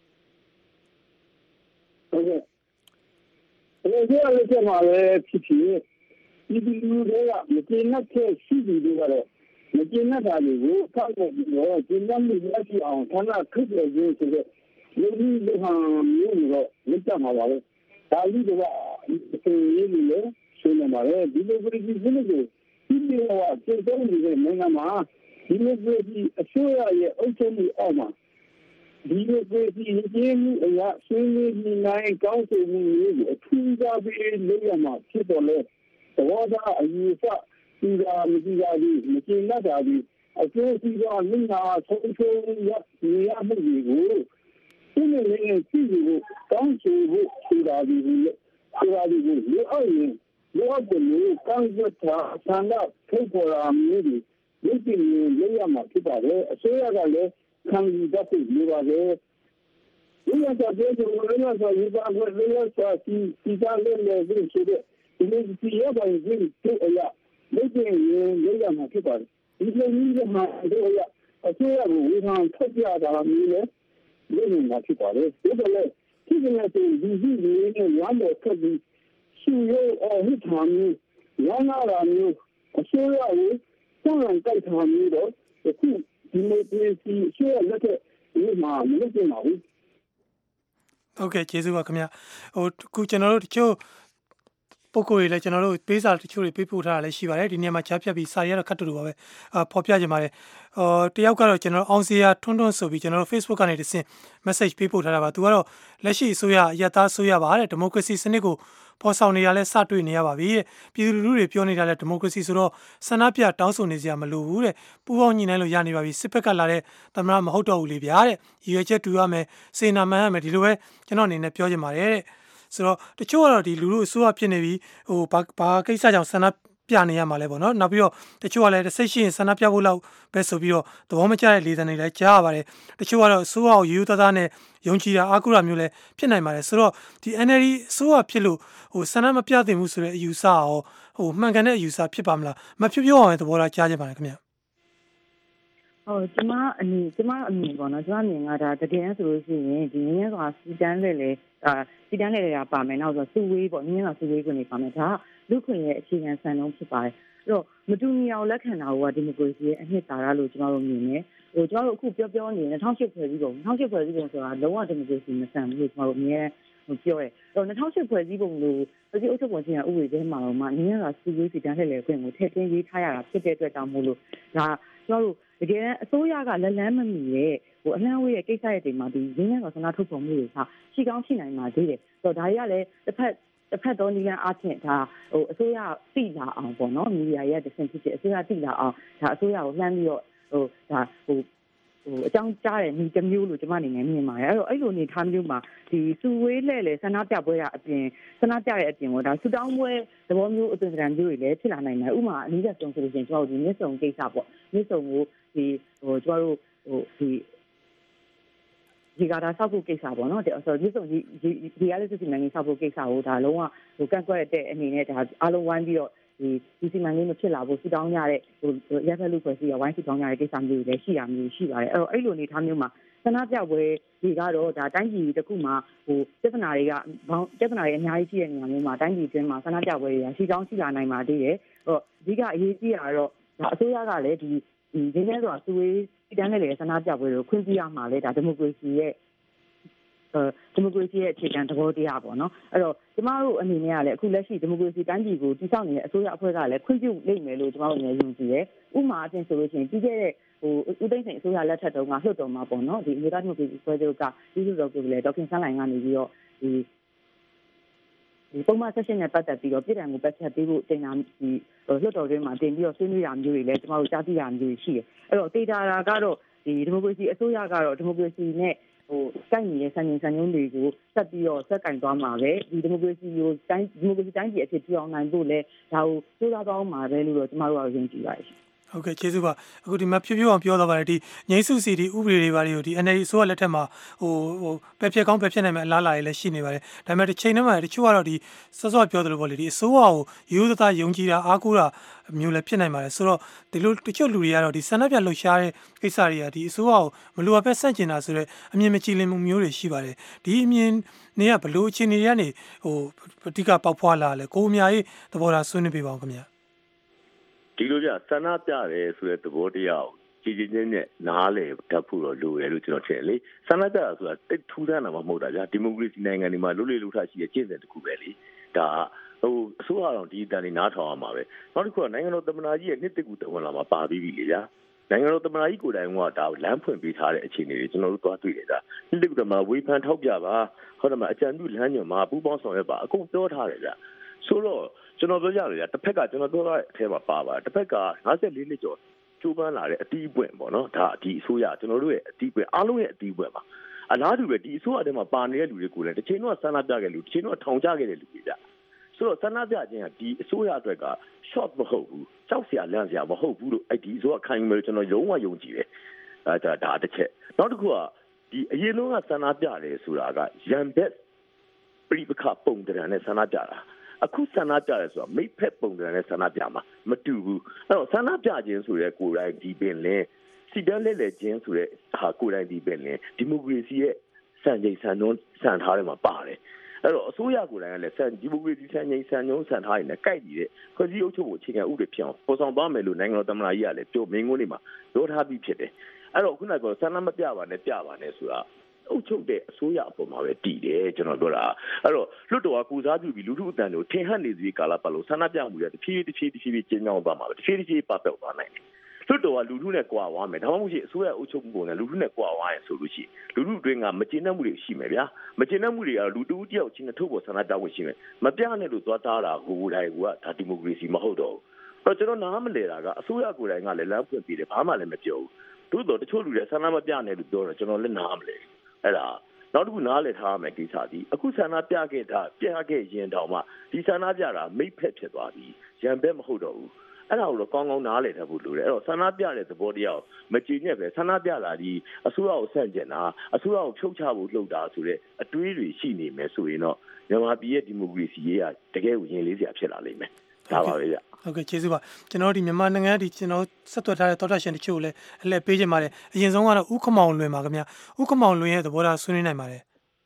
ဟုတ်ကဲ့ဒီလိုလည်းကျမလည်းဖြစ်ဒီလူတွေကမကျေနပ်တဲ့ရှိသူတွေကတော့မကျေနပ်တာတွေကိုဖောက်ဖို့ပြီးတော့ကျေနပ်မှုရရှိအောင်ဌာနခက်တဲ့ရေးဆိုတဲ့လူကြီးလူဟန်မျိုးတွေတော့လက်ကျမှာပါပဲဒါလူတွေကဒီရေးတွေလည်းဆွေးနွေးပါတယ်ဒီလိုပြည်ပြည်စနစ်ကိုဒီလိုကျေတုံးနေတဲ့နိုင်ငံမှာဒီလိုပြည်အစိုးရရဲ့အုပ်ချုပ်မှုအောက်မှာဒီလိုပြည်ပြည်မှုအရာဆွေးနွေးနိုင်ကောင်းဆိုမှုတွေကိုအထူးစားပြီးလုပ်ရမှာဖြစ်တော့လေဘောဓာအယူဆဒီကမကြည့်ရဘူးမကျေနပ်တာဒီအကျိုးစီးပွားလူနာဆုံးရှုံးရမှုတွေကိုဒီလိုလေးကြည့်ဖို့ကောင်းဆိုဖို့ဆိုတာဒီလိုအောက်ရင်လောကမျိုးကောင်းတဲ့ဆန္ဒထုတ်ပေါ်လာမျိုးတွေဒီလိုရမှာဖြစ်ပါတယ်အစိုးရကလည်းခံယူတတ်ပြီးလိုပါတယ်ဒီလိုဆိုတဲ့ဒီလိုဆိုရင်ဘာလို့လဲဆိုစီစားလို့လည်းဆိုတဲ့ဒီလိုစီရပါတယ်ဒီတို့အရာလက်ကျင်ရေးရမှာဖြစ်ပါတယ်ဒီလိုမျိုးမှာတို့ရအစိုးရကိုဝေဖန်ထုတ်ပြတာမျိုးလည်းလုပ်နေတာဖြစ်ပါတယ်ဒါကြောင့်ဒီလိုဆိုဒီတွေနဲ့ရမ်းတော့ဖြစ်ပြီးရှိရောဟိထားမျိုးရမ်းလာမျိုးအစိုးရကိုတောင်းတိုက်ထားမျိုးတော့အခုဒီလိုပြည်စီရှိရလက်ထက်ဒီမှာမလုပ်ကြပါဘူးဟုတ်ကဲ့ကျေးဇူးပါခင်ဗျခုကျွန်တော်တို့တချို့ပုဂ္ဂိုလ်တွေလည်းကျွန်တော်တို့ပေးစာတချို့တွေပေးပို့ထားတာလည်းရှိပါတယ်ဒီနေရာမှာကြားဖြတ်ပြီးစာရရတော့ခတ်တူပါပဲဖော်ပြကြပါတယ်တယောက်ကတော့ကျွန်တော်အောင်စရာထွန်းထွန်းဆိုပြီးကျွန်တော်တို့ Facebook ကနေတဆင့် message ပေးပို့ထားတာပါသူကတော့လက်ရှိအစိုးရအယက်သားအစိုးရပါတဲ့ဒီမိုကရေစီစနစ်ကိုပေါ်ဆောင်နေရလဲစတွေ့နေရပါပြီတဲ့ပြည်သူလူထုတွေပြောနေတာလဲဒီမိုကရေစီဆိုတော့ဆန္ဒပြတောင်းဆိုနေစရာမလိုဘူးတဲ့ပူးပေါင်းညီနိုင်လို့ရနေပါပြီစစ်ဘက်ကလာတဲ့သမရမဟုတ်တော့ဘူးလေဗျာတဲ့ရည်ရွယ်ချက်တူရမယ်စေနာမှန်ရမယ်ဒီလိုပဲကျွန်တော်အနေနဲ့ပြောချင်ပါတယ်တဲ့ဆိုတော့တချို့ကတော့ဒီလူတို့အစိုးရဖြစ်နေပြီဘာကိစ္စကြောင့်ဆန္ဒပြနေရမှာလဲပေါ့နော်နောက်ပြီးတော့တချို့ကလည်းစိတ်ရှိရင်ဆန္ဒပြဖို့လောက်ပဲဆိုပြီးတော့သဘောမကျတဲ့လေသံတွေလည်းကြားရပါတယ်တချို့ကတော့အစိုးရကိုရိုးသားနဲ့ယုံကြည်တာအာကုရမျိုးလည်းဖြစ်နိုင်ပါတယ်ဆိုတော့ဒီ NLD အစိုးရဖြစ်လို့ဆန္ဒမပြသင့်ဘူးဆိုတဲ့အယူဆရောမှန်ကန်တဲ့အယူဆဖြစ်ပါမလားမဖြစ်ပြောအောင်သဘောထားကြားကြပါမယ်ခင်ဗျကျမအမြင်ပေါ့နော်ကျမအမြင်ကဒါတကယ်ဆိုလို့ရှိရင်ဒီငင်းဆိုတာစီတန်းလေစီတန်းလေတာပါမယ်နောက်ဆိုစုဝေးပေါ့ငင်းဆိုတာစုဝေးခွင့်နေပါမယ်ဒါလူခွင့်ရဲ့အခြေခံစံနှုန်းဖြစ်ပါတယ်အဲ့တော့မတူညီအောင်လက်ခံတာကဒီမိုကရေစီရဲ့အနှစ်သာရလို့ကျမတို့မြင်တယ်ကျမတို့အခုပြောနေ2008ဖွဲ့စည်းပုံဆိုတာလုံးဝဒီမိုကရေစီမဆန်ဘူးလို့ကျမတို့အမြဲပြောရဲ2008ဖွဲ့စည်းပုံလို့ဖွဲ့စည်းအုပ်ချုပ်ပုံချင်းဥပဒေထဲမှာတော့မှငင်းရတာစီရေးစီတန်းလှည့်လည်ခွင့်ကိုထည့်သွင်းရေးထားရတာဖြစ်တဲ့အတွက်ကြောင့်မို့လို့ဒါကျွန်တော်တို့တကယ်အစိုးရကလက်လန်းမမီရဲ့အလှမ်းဝေးရဲ့ကိစ္စရဲ့တိမ်မှာဒီငင်းရတာဆန္ဒထုတ်ဖော်မှုတွေကရှိကောင်းရှိနိုင်မှာသေးတယ်ဆိုတော့ဒါတွေကလည်းတစ်ဖက်တော်နီလန်အားဖြင့်ဒါအစိုးရတိလာအောင်ပေါ့နော်မီဒီယာရဲ့ decision ဖြစ်အစိုးရတိလာအောင်ဒါအစိုးရကိုလှမ်းပြီးတော့ဒါအကြောင်းကြားတဲ့ဒီတစ်မျိုးလို့ကျွန်မအနေနဲ့မြင်ပါတယ်အဲ့လိုအနေထားမျိုးမှာဒီစုဝေးလဲဆန္ဒပြပွဲကအပြင်ဆန္ဒပြတဲ့အပြင်ဒါဆူတောင်းပွဲသဘောမျိုးအသွင်သဏ္ဍာန်မျိုးတွေလည်းဖြစ်လာနိုင်တယ်ဥပမာအနည်းဆုံးဆိုလို့ရှိရင်ကျွန်တော်တို့ဒီမြစ်ဆုံကိစ္စပေါ့မြစ်ဆုံကိုဒီကျွန်တော်တို့ဒီကတာဆောက်ဖို့ကိစ္စပေါ့နော်ဆိုတော့မြစ်ဆုံဒီအားလေးစစ်စီမံကိန်းဆောက်ဖို့ကိစ္စကိုဒါလုံးဝကန့်ကွက်တဲ့အနေနဲ့ဒါအားလုံးဝိုင်းပြီးတော့ဒီစီမံကိန်းမဖြစ်လာဖို့စူတောင်းရတဲ့ရက်ဖက်လူဖွဲ့စည်းရဝိုင်းစူတောင်းရတဲ့ကိစ္စမျိုးတွေလည်းရှိရမျိုးရှိပါတယ်အဲ့လိုအနေထားမျိုးမှာဆန္ဒပြပွဲတွေကတော့ဒါတိုင်းပြည်တစ်ခုမှာပြဿနာတွေအများကြီးရှိတဲ့နေရာမျိုးမှာတိုင်းပြည်အတွင်းမှာဆန္ဒပြပွဲတွေကရှိကောင်းရှိလာနိုင်ပါသေးတယ်အဓိကအရေးကြီးတာကတော့ဒါအစိုးရကလည်းဒီငင်းရဲဆိုတာသူရေးတန်းနဲ့ဆန္ဒပြပွဲတွေကိုခွင့်ပြုရမှာလေဒါဒီမိုကရေစီရဲ့အခြေခံသဘောတရားပေါ့နော်အဲ့တော့ကျမတို့အနေနဲ့ကလည်းအခုလက်ရှိဒီမိုကရေစီတိုင်းပြည်ကိုတည်ဆောက်နေတဲ့အစိုးရအဖွဲ့ကလည်းခွင့်ပြုလိမ့်မယ်လို့ကျမတို့လည်းယုံကြည်တယ်ဥပမာအပြင်ဆိုလို့ရှိရင်ပြီးခဲ့တဲ့ဦးသိန်းစိန်အစိုးရလက်ထက်တုန်းကလွှတ်တော်မှာပေါ့နော်ဒီအမျိုးသားဒီမိုကရေစီဖွဲ့ချုပ်ကပြည်သူ့တော်ကိုယ်စားလှယ်ဒေါက်ခင်ဆန်းလှိုင်ကနေပြီးတော့ဒီပုံမှန်ဆက်ရှင်နဲ့ပတ်သက်ပြီးတော့ပြည်ထောင်စုပတ်ချက်ပေးဖို့တင်တာဒီလွှတ်တော်တွင်းမှာတင်ပြီးတော့ဆွေးနွေးရမျိုးတွေလည်းကျမတို့ကြားသိရမျိုးတွေရှိတယ်အဲ့တော့တေတာတာကတော့ဒီမိုကရေစီအစိုးရကတော့ဒီမိုကရေစီနဲ့ကိုက်နေတဲ့စံချိန်စံညွှန်းတွေကိုဆက်ပြီးတော့ဆက်ကင်သွားမှာပဲဒီမိုကရေစီကိုတိုင်းပြည်အဖြစ်ပြောင်းနိုင်ဖို့လဲဒါကိုစူးစမ်းသွားမှာပဲလို့တော့ကျမတို့ကယုံကြည်ပါတယ်ဟုတ်ကဲ့ကျေးဇူးပါအခုဒီမှာဖြည်းဖြည်းအောင်ပြောသွားပါတယ်ဒီငိမ့်စုစီဒီဥပဒေတွေပါတွေကိုဒီ NLD အစိုးရလက်ထက်မှာပယ်ဖြတ်ကောင်းပယ်ဖြတ်နိုင်မယ့်အလားအလာတွေလည်းရှိနေပါတယ်ဒါပေမဲ့တစ်ချိန်တည်းမှာတချို့ကတော့ဒီစောစောပြောသလိုပေါ့လေဒီအစိုးရကိုရိုးသားယုံကြည်တာအားကိုးတာမျိုးလည်းဖြစ်နိုင်ပါတယ်ဆိုတော့ဒီလိုတချို့လူတွေကတော့ဒီဆန္ဒပြလှုပ်ရှားတဲ့ကိစ္စတွေကဒီအစိုးရကိုမလိုအပ်ပဲဆန့်ကျင်တာဆိုတော့အမြင်မကြည်လင်မှုမျိုးတွေရှိပါတယ်ဒီအမြင်တွေကဘလို့အခြေအနေတွေကနေအဓိကပေါက်ဖွာလာလဲကိုအများကြီးသဘောထားဆွေးနွေးပြပါအောင်ခင်ဗျာဒီလိုကြဆန္ဒပြတယ်ဆိုတဲ့သဘောတရားကိုကြည်ချင်းနဲ့နားလည်တတ်ဖို့တော့လိုတယ်လို့ကျွန်တော်ထင်တယ်လေဆန္ဒပြတာဆိုတာတိတ်ထူးဆန်းတာမှမဟုတ်တာဗျာဒီမိုကရေစီနိုင်ငံတွေမှာလွတ်လပ်လို့ထားရှိတဲ့ကျင့်စဉ်တစ်ခုပဲလေဒါအစိုးရတော်ဒီတန်နေနားထောင်ရမှာပဲနောက်တစ်ခုကနိုင်ငံတော်သမ္မတကြီးရဲ့နှစ်တကူတဝန်လာမှာပါပြီးပြီလေဗျာနိုင်ငံတော်သမ္မတကြီးကိုယ်တိုင်ကဒါကိုလမ်းဖွင့်ပေးထားတဲ့အခြေအနေတွေကျွန်တော်တို့သွားတွေ့တယ်ဒါနှစ်တကူတမှာဝေဖန်ထောက်ပြပါဟုတ်တယ်မအကြံပြုလမ်းညွှန်မှာပူးပေါင်းဆောင်ရွက်ပါအကုန်ပြောထားတယ်ဗျာဆိုတော့ကျွန်တော်ပြောကြတယ်တစ်ဖက်ကကျွန်တော်ပြောတဲ့အထဲမှာပါတစ်ဖက်က54နှစ်ကျော်ကျိုးပန်းလာတဲ့အတီးပွင့်ပေါ့နော်ဒါဒီအစိုးရကျွန်တော်တို့ရဲ့အတီးပွင့်အားလုံးရဲ့အတီးပွင့်ပါအလားတူပဲဒီအစိုးရထဲမှာပါနေတဲ့လူတွေကိုလည်းတစ်ချိန်တော့ဆန္ဒပြခဲ့လူတစ်ချိန်တော့ထောင်ချခဲ့တဲ့လူတွေကြဆိုတော့ဆန္ဒပြခြင်းကဒီအစိုးရအတွက်က short မဟုတ်ဘူးကြောက်စရာလန့်စရာမဟုတ်ဘူးလို့အဲ့ဒီအစိုးရခံယူမယ်ကျွန်တော်လုံးဝယုံကြည်တယ်ဒါတစ်ချက်နောက်တစ်ခုကဒီအရင်လုံးကဆန္ဒပြတယ်ဆိုတာကရန်ဘက်ပြိပခပုံတရံနဲ့ဆန္ဒပြတာအခုဆန္ဒပြရဲဆိုတာမိဖက်ပုံစံနဲ့ဆန္ဒပြမှာမတူဘူးအဲ့တော့ဆန္ဒပြခြင်းဆိုတဲ့ကိုယ်တိုင်ဒီပင်လင်းစီတန်းလဲလဲခြင်းဆိုတဲ့ဟာကိုယ်တိုင်ဒီပင်လင်းဒီမိုကရေစီရဲ့စံချိန်စံနှုန်းစံထားတွေမှာပါတယ်အဲ့တော့အစိုးရကိုယ်တိုင်ကလည်းဒီမိုကရေစီစံချိန်စံနှုန်းစံထားတွေနဲ့ကိုက်နေတဲ့ဖွဲ့စည်းအုပ်ချုပ်ဖို့အခြေခံဥပဒေဖြစ်အောင်ပေါ်ဆောင်သွားမယ်လို့နိုင်ငံတော်သမ္မတကြီးကလည်းပြောမင်းကုန်းတွေမှာပြောထားပြီးဖြစ်တယ်အဲ့တော့ခုနကပြောဆန္ဒမပြပါနဲ့ပြပါနဲ့ဆိုတာအုပ်ချုပ်တဲ့အစိုးရအပေါ်မှာပဲတည်တယ်ကျွန်တော်ပြောတာအဲ့တော့လွတ်တော်ကကူစားပြုပြီးလူထုအတန်ကိုထင်ဟပ်နေစေကာလပတ်လို့ဆန္ဒပြမှုတွေတဖြည်းဖြည်းကျင်းကြောင်းသွားမှာပဲတဖြည်းဖြည်းပတ်သက်သွားနိုင်တယ်လွတ်တော်ကလူထုနဲ့ကြွားသွားမယ်ဒါမှမဟုတ်ရှိအစိုးရအုပ်ချုပ်မှုပုံနဲ့လူထုနဲ့ကြွားသွားရင်ဆိုလို့ရှိရင်လူထုအတွင်းကမကျေနပ်မှုတွေရှိမယ်ဗျာမကျေနပ်မှုတွေကတော့လူတူတယောက်ချင်းနဲ့ထုတ်ပေါ်ဆန္ဒပြဝင်ရှိမယ်မပြနဲ့လို့သွားတားတာဟိုတိုင်းကဒါဒီမိုကရေစီမဟုတ်တော့ဘူးအဲ့တော့ကျွန်တော်နားမလဲတာကအစိုးရကိုယ်တိုင်ကလည်းလမ်းဖွင့်ပြီးတယ်ဘာမှလည်းမပြောဘူးသို့တော်တချို့လူတွေဆန္ဒမပြနဲ့လို့ပြောတော့ကျွန်တော်လည်းနားမလဲအဲ့ဒါနောက်တစ်ခုနားလည်ထားရမယ်ကိစ္စဒီအခုဆန္ဒပြခဲ့ရင်တောင်မှဒီဆန္ဒပြတာမိတ်ဖက်ဖြစ်သွားပြီရန်ဘက်မဟုတ်တော့ဘူးအဲ့ဒါကိုတော့ကောင်းကောင်းနားလည်ထားဖို့လိုတယ်အဲ့တော့ဆန္ဒပြတဲ့သဘောတရားကိုမကြည်ညက်ပဲဆန္ဒပြတာဒီအစိုးရကိုဆန့်ကျင်တာအစိုးရကိုဖြုတ်ချဖို့လှုပ်တာဆိုတဲ့အတွေးတွေရှိနေမယ်ဆိုရင်တော့မြန်မာပြည်ရဲ့ဒီမိုကရေစီရေးကတကယ်ကိုရင်လေးစရာဖြစ်လာလိမ့်မယ်ဒါပါပဲဗျဟုတ်ကဲ့ကျေးဇူးပါကျွန်တော်ဒီမြန်မာနိုင်ငံဒီကျွန်တော်ဆက်သွယ်ထားတဲ့သောတာရှင်တချို့လည်းအလှည့်ပေးခြင်းပါတယ်အရင်ဆုံးကတော့ဥက္ကမောင်လွင်ပါခင်ဗျဥက္ကမောင်လွင်ရဲ့သဘောထားဆွေးနွေးနိုင်ပါတယ်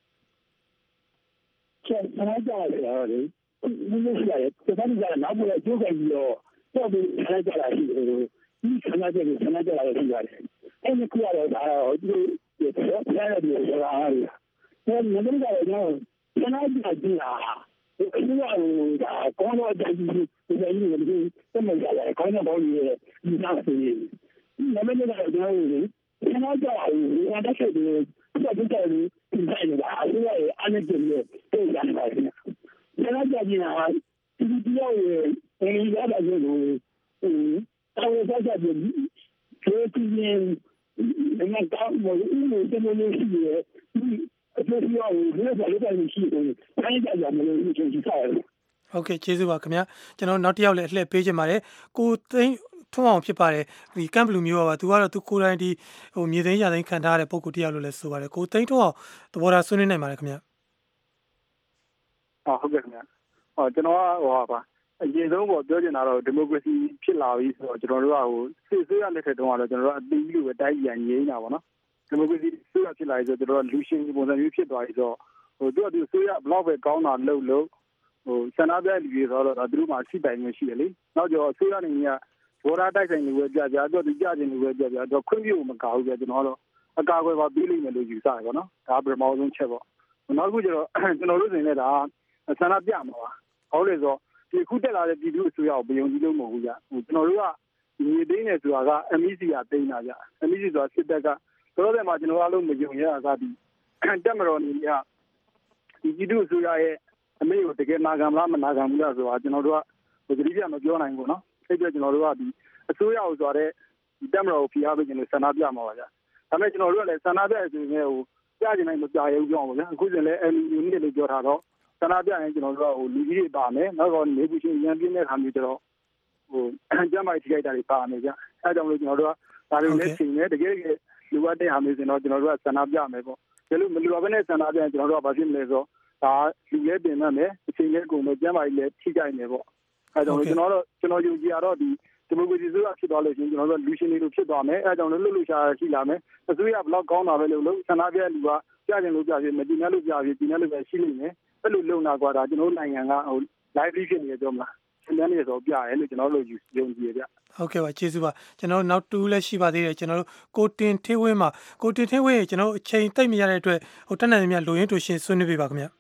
ဆန္ဒပြရတယ်လေနည်းနည်းရှိရတယ်ဆန္ဒပြနောက်ပြီးတော့ကြိုးကိုင်ပြီးတော့ပေါ်ပြီးဆန္ဒပြတာရှိတယ်ဒီဆန္ဒပြတာလည်းရှိရတယ်အဲ့ဒီကတော့ဒါတော့ဒီလိုပြောရတယ်ဆိုတာအားရအဲ့ဒီကတော့ကျွန်တော်ကျန်တဲ့ပြည်ဟာဒီအစိုးရကကောင်းတော့တယ်ဒီတမန်ရတယ်ခေါင်းပေါ်ကြီးဒီနာစီနမနေတော့ကျွန်တော်တို့ကျန်တဲ့ဒီအတက်ချက်တွေဆက်ပြီးတော့ဒီတိုင်းနေတာအစိုးရရဲ့အနေနဲ့တိုးရနေပါတယ်ကျန်တဲ့ပြည်ဟာဒီပြောင်းရဲ့အဲဒီရတာကိုတောင်းစားကြတယ်ကျေးဇူးတင်နေကောင်းလို့ဒီလိုတမျိုးရှိတယ်အကျိုးရအောင်ဒီလိုလုပ်တယ်ရှိတယ်တိုင်းကြရမလို့ဒီလိုစားရတယ်ဟုတ်ကဲ့ကျေးဇူးပါခင်ဗျာကျွန်တော်နောက်တစ်ယောက်လည်းအလှည့်ပေးချင်ပါတယ်ကိုသိန်းထွန်းအောင်ဖြစ်ပါတယ်ဒီကမ်ဘလူမျိုးပါသူကတော့သူကိုယ်တိုင်ဒီမြေသိမ်းရသိမ်းခံထားရတဲ့ပုံကိုတရားလို့လည်းဆိုပါတယ်ကိုသိန်းထွန်းအောင်သဘောထားဆွေးနွေးနိုင်ပါတယ်ခင်ဗျာဟုတ်ကဲ့ခင်ဗျာကျွန်တော်ကပါအရင်ဆုံးပေါ့ပြောချင်တာတော့ဒီမိုကရေစီဖြစ်လာပြီဆိုတော့ကျွန်တော်တို့ကစစ်ဆေးရလက်ထက်တုန်းကတော့ကျွန်တော်တို့အသေးကြီးလိုပဲတိုက်ရငြိမ်းတာပေါ့နော်ဒီမိုကရေစီဆိုရဖြစ်လာပြီဆိုတော့ကျွန်တော်တို့လူရှင်ပုံစံမျိုးဖြစ်သွားပြီဆိုတော့သူဆိုရဘလောက်ပဲကောင်းတာလို့ဆန္ဒပြလူတွေဆိုတော့သူတို့မှရှိတိုင်မျိုးရှိတယ်လေနောက်ကျော်ဆိုရနေကဘောရာတိုက်ဆိုင်လူပဲကြတော့သူကြခြင်းလူပဲကြတော့ခွင့်ပြုမကောက်ဘူးပြကျွန်တော်တို့အကာအကွယ်ပါပြီးလိမ့်မယ်လို့ယူဆတယ်ပေါ့နော်ဒါပထမဆုံးချက်ပေါ့နောက်တစ်ခုကျတော့ကျွန်တော်တို့ဆိုရင်လည်းဒါဆန္ဒပြမှာပါဟုတ်လေဆိုဒီခုတက်လာတဲ့ပြည်သူ့အစိုးရကိုဘယုံကြည်လို့မဟုတ်ဘူးကြကျွန်တော်တို့ကမြေသိမ်းနေဆိုတာက MEC ကသိမ်းတာကြ MEC ဆိုတာစစ်တပ်ကဆိုတော့ဒီမှာကျွန်တော်အားလုံးမယုံရတာကဒီတက်မတော်နေကဒီပြည်သူ့အစိုးရရဲ့အမေကိုတကယ်နာခံမလားမနာခံဘူးလားဆိုတာကျွန်တော်တို့ကဒီပြမပြောနိုင်ဘူးနော်အဲ့ဒါကျွန်တော်တို့ကဒီအစိုးရကိုဆိုတဲ့ဒီတက်မတော်ကိုဖိအားပေးခြင်းလို့ဆန္ဒပြမှာပါကြဒါပေမဲ့ကျွန်တော်တို့ကလည်းဆန္ဒပြအစီအစဉ်ကိုပြကျင်နိုင်မပြရဘူးပြောအောင်ဗျာအခုဆိုရင်လည်း MU နဲ့လို့ပြောထားတော့ဆန္ဒပြရင်ကျွန်တော်တို့ကလူကြီးတွေပါမယ်နောက်တော့နေပူရှင်ရန်ပြင်းတဲ့ခါမျိုးကျတော့ကျမ်းမာရေးထိခိုက်တာတွေပါမယ်ဗျအဲကြောင့်လို့ကျွန်တော်တို့ကဒါတွေလည်းချိန်နေတကယ်လူဝတ်တဲ့ဟာမျိုးဆိုတော့ကျွန်တော်တို့ကဆန္ဒပြမယ်ပေါ့ဒါလို့မလူဝတ်နဲ့ဆန္ဒပြရင်ကျွန်တော်တို့ကဘာဖြစ်မလဲဆိုဒါလူလဲတင်မှမယ်အချိန်လေးကုန်မယ်ကျမ်းမာရေးလည်းထိခိုက်နေပေါ့အဲကြောင့်လို့ကျွန်တော်ယုံကြည်ရတော့ဒီမိုကရေစီဆိုဖြစ်သွားလို့ရှိရင်ကျွန်တော်တို့လူရှင်တွေလိုဖြစ်သွားမယ်အဲကြောင့်လို့လှုပ်ရှားရှိလာမယ်အစိုးရဘလောက်ကောင်းတာပဲလို့ဆန္ဒပြလူကကြားကျင်လို့ကြားပြီးမတင်နဲ့လို့ကြားပြီးတင်နဲ့လို့ပဲရှိနေမယ်အဲ့လိုလုံနာကွာဒါကျွန်တော်နိုင်ငံကlive ဖြစ်နေကြမလားသင်တန်းတွေဆိုပြရဲလို့ကျွန်တော်တို့ယုံကြည်ရဗျဟုတ်ကဲ့ပါကျေးဇူးပါကျွန်တော်နောက်တူလည်းရှိပါသေးတယ်ကျွန်တော်တို့ကိုတင်ထေးဝင်းမှာကိုတင်ထေးဝင်းရေကျွန်တော်အချိန်သိမ့်မရတဲ့အတွက်တက်နိုင်နေမြလူရင်းတူရှင်ဆွေးနွေးပေးပါခင်ဗျ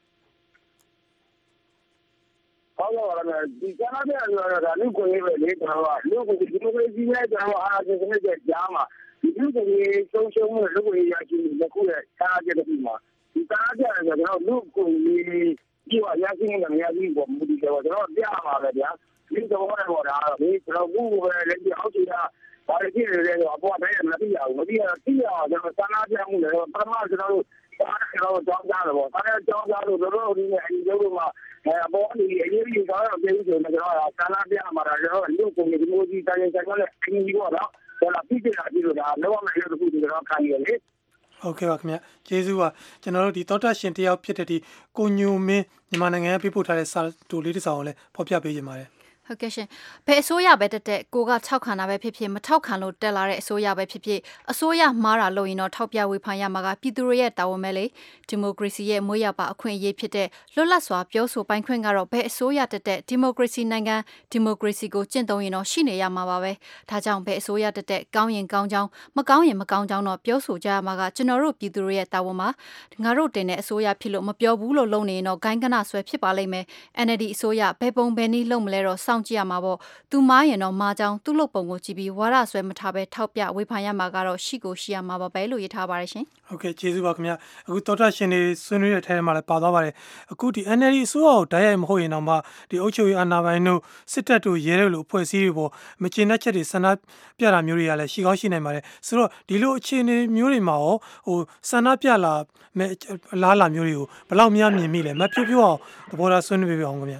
ဟုတ်ကဲ့ပါဒီကနေ့ကတော့ဒါလူကိုရေးပဲလေကျွန်တော်ကလူကိုဒီမိုကရေစီနဲ့ကျွန်တော်အားဖြင့်စနစ်ကျကြားမှာဒီလူကိုရေးရှုံးမှုလူကိုရေးရချင်းဒီခုရဲ့အားဖြင့်ဒီမှာဒီကားကြတယ်ကျွန်တော်လူကိုရေးဒီကရရှိနေတာမရရှိဘူးမူတည်တယ်ကျွန်တော်ပြရမှာပဲဗျာဒီတော့တော့ဒါဒီကျွန်တော်ဘူးပဲလက်ရှိအောက်ခြေကဘာလို့ဖြစ်နေလဲဆိုတော့အပေါ်ပဲမသိရဘူးမသိရသိရအောင်ကျွန်တော်စာနာပြမှုလည်းပထမကျွန်တော်တို့ကြောင်းကြတယ်ပေါ့ဒါနဲ့ကြောင်းကြလို့တို့ဒီနေ့အရင်ကမှအပေါ်ဒီအရေးကြီးတော့ပြေးပြီးကျွန်တော်စာနာပြမှာတော့ကျွန်တော်လူကိုဒီမိုကြီးတိုင်းတိုင်းကလည်းအရင်ကြီးတော့တော့လာပြီးတာဒီလိုဒါလောမယ်လို့ခုဒီတော့ခံရလေဟုတ်ကဲ့ပါခင်ဗျကျေးဇူးပါကျွန်တော်တို့ဒီသောတာရှင်တယောက်ဖြစ်တဲ့ဒီကိုညိုမင်းမြန်မာနိုင်ငံပြပို့ထားတဲ့စာတူလေးတစ်စောင်ကိုလည်းဖော်ပြပေးကြပါတယ်ဟုတ်ကဲ့ရှင်ဘယ်အစိုးရပဲတက်ကိုကထောက်ခံတာပဲဖြစ်ဖြစ်မထောက်ခံလို့တက်လာတဲ့အစိုးရပဲဖြစ်ဖြစ်အစိုးရမှားတာလို့ရင်တော့ထောက်ပြဝေဖန်ရမှာကပြည်သူတွေရဲ့တာဝန်ပဲလေဒီမိုကရေစီရဲ့မွေးရပါအခွင့်အရေးဖြစ်တဲ့လွတ်လပ်စွာပြောဆိုပိုင်ခွင့်ကတော့ဘယ်အစိုးရတက်ဒီမိုကရေစီနိုင်ငံဒီမိုကရေစီကိုကျင့်သုံးရင်တော့ရှိနေရမှာပါပဲဒါကြောင့်ဘယ်အစိုးရတက်ကောင်းရင်ကောင်းကြောင်းမကောင်းရင်မကောင်းကြောင်းတော့ပြောဆိုကြရမှာကကျွန်တော်တို့ပြည်သူတွေရဲ့တာဝန်ပါငါတို့တင်တဲ့အစိုးရဖြစ်လို့မပြောဘူးလို့လုပ်နေရင်တော့ဂိုင်းကနဆွဲဖြစ်ပါလိမ့်မယ် NLD အစိုးရဘယ်ပုံဘယ်နည်းလုပ်မလဲတော့စောင့်ကြည့်ရမှာပေါ့သူမားရင်တော့မားကြောင်းသူ့လုပ်ပုံကိုကြည့်ပြီးဝါရဆွဲမထားပဲထောက်ပြဝေဖန်ရမှာကတော့ရှိကိုရှိရမှာပါပဲလို့ရေးထားပါတယ်ရှင်ဟုတ်ကဲ့ကျေးဇူးပါခင်ဗျအခုတော်တာရှင်တွေဆွေးနွေးတဲ့အထဲမှာလည်းပါသွားပါတယ်အခုဒီ NLD အစိုးရကိုတိုက်ရိုက်မဟုတ်ရင်တော့မှဒီအုပ်ချုပ်ရေးအာဏာပိုင်တို့စစ်တပ်တို့ရဲတို့လိုအဖွဲ့အစည်းတွေပေါ်မကျေနပ်ချက်တွေဆန္ဒပြတာမျိုးတွေကလည်းရှိကောင်းရှိနိုင်ပါတယ်ဆိုတော့ဒီလိုအခြေအနေမျိုးတွေမှာရောဆန္ဒပြလာမဲ့လားလာမျိုးတွေကိုဘယ်လောက်များမြင်မိလဲမဖြိုးဖြိုးအောင်သဘောထားဆွေးနွေးပေးပါအောင်ခင်ဗျ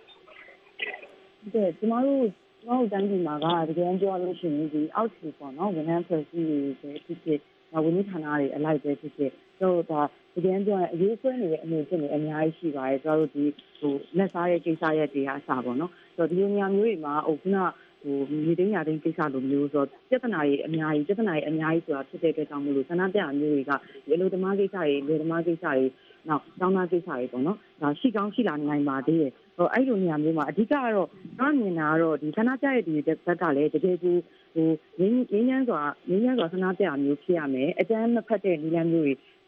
ကျမတို့တန်းပြည်မှာကတကယ်ပြောလို့ရှိရင်ဒီအောက်ခြေပေါ့နော်ဝန်ထမ်းဖွဲ့စည်းတွေဖြစ်ဖြစ်ဝန်ကြီးဌာနတွေအလိုက်ပဲဖြစ်ဖြစ်တို့ဒါတကယ်ပြောရင်အရေးဆွဲနေတဲ့အနေအထားတွေအများကြီးရှိပါတယ်ကျတို့ဒီလက်စားရဲ့ကိစ္စရဲ့တွေအစားပေါ့နော်ဆိုတော့ဒီလိုနေရာမျိုးတွေမှာခုနမြေသိမ်းရသိမ်းကိစ္စလိုမျိုးဆိုတော့ပြဿနာတွေအများကြီးဆိုတာဖြစ်တဲ့အတွက်ကြောင့်မို့လို့ဆန္ဒပြမျိုးတွေကဒီလိုဓမ္မကိစ္စတွေလူဓမ္မကိစ္စတွေနောက်တောင်းတကိစ္စတွေပေါ့နော်ဒါရှိကောင်းရှိလာနိုင်ပါသေးတယ်အဲ့လိုနေရာမျိုးမှာအဓိကကတော့ကျွန်တော်မြင်တာကတော့ဒီဆန္ဒပြရဲ့ဒီဘက်ကလည်းတကယ်ကိုငြင်းစွာဆန္ဒပြမျိုးဖြစ်ရမယ်အကြမ်းမဖက်တဲ့နည်းလမ်းမျိုးတွေဖြ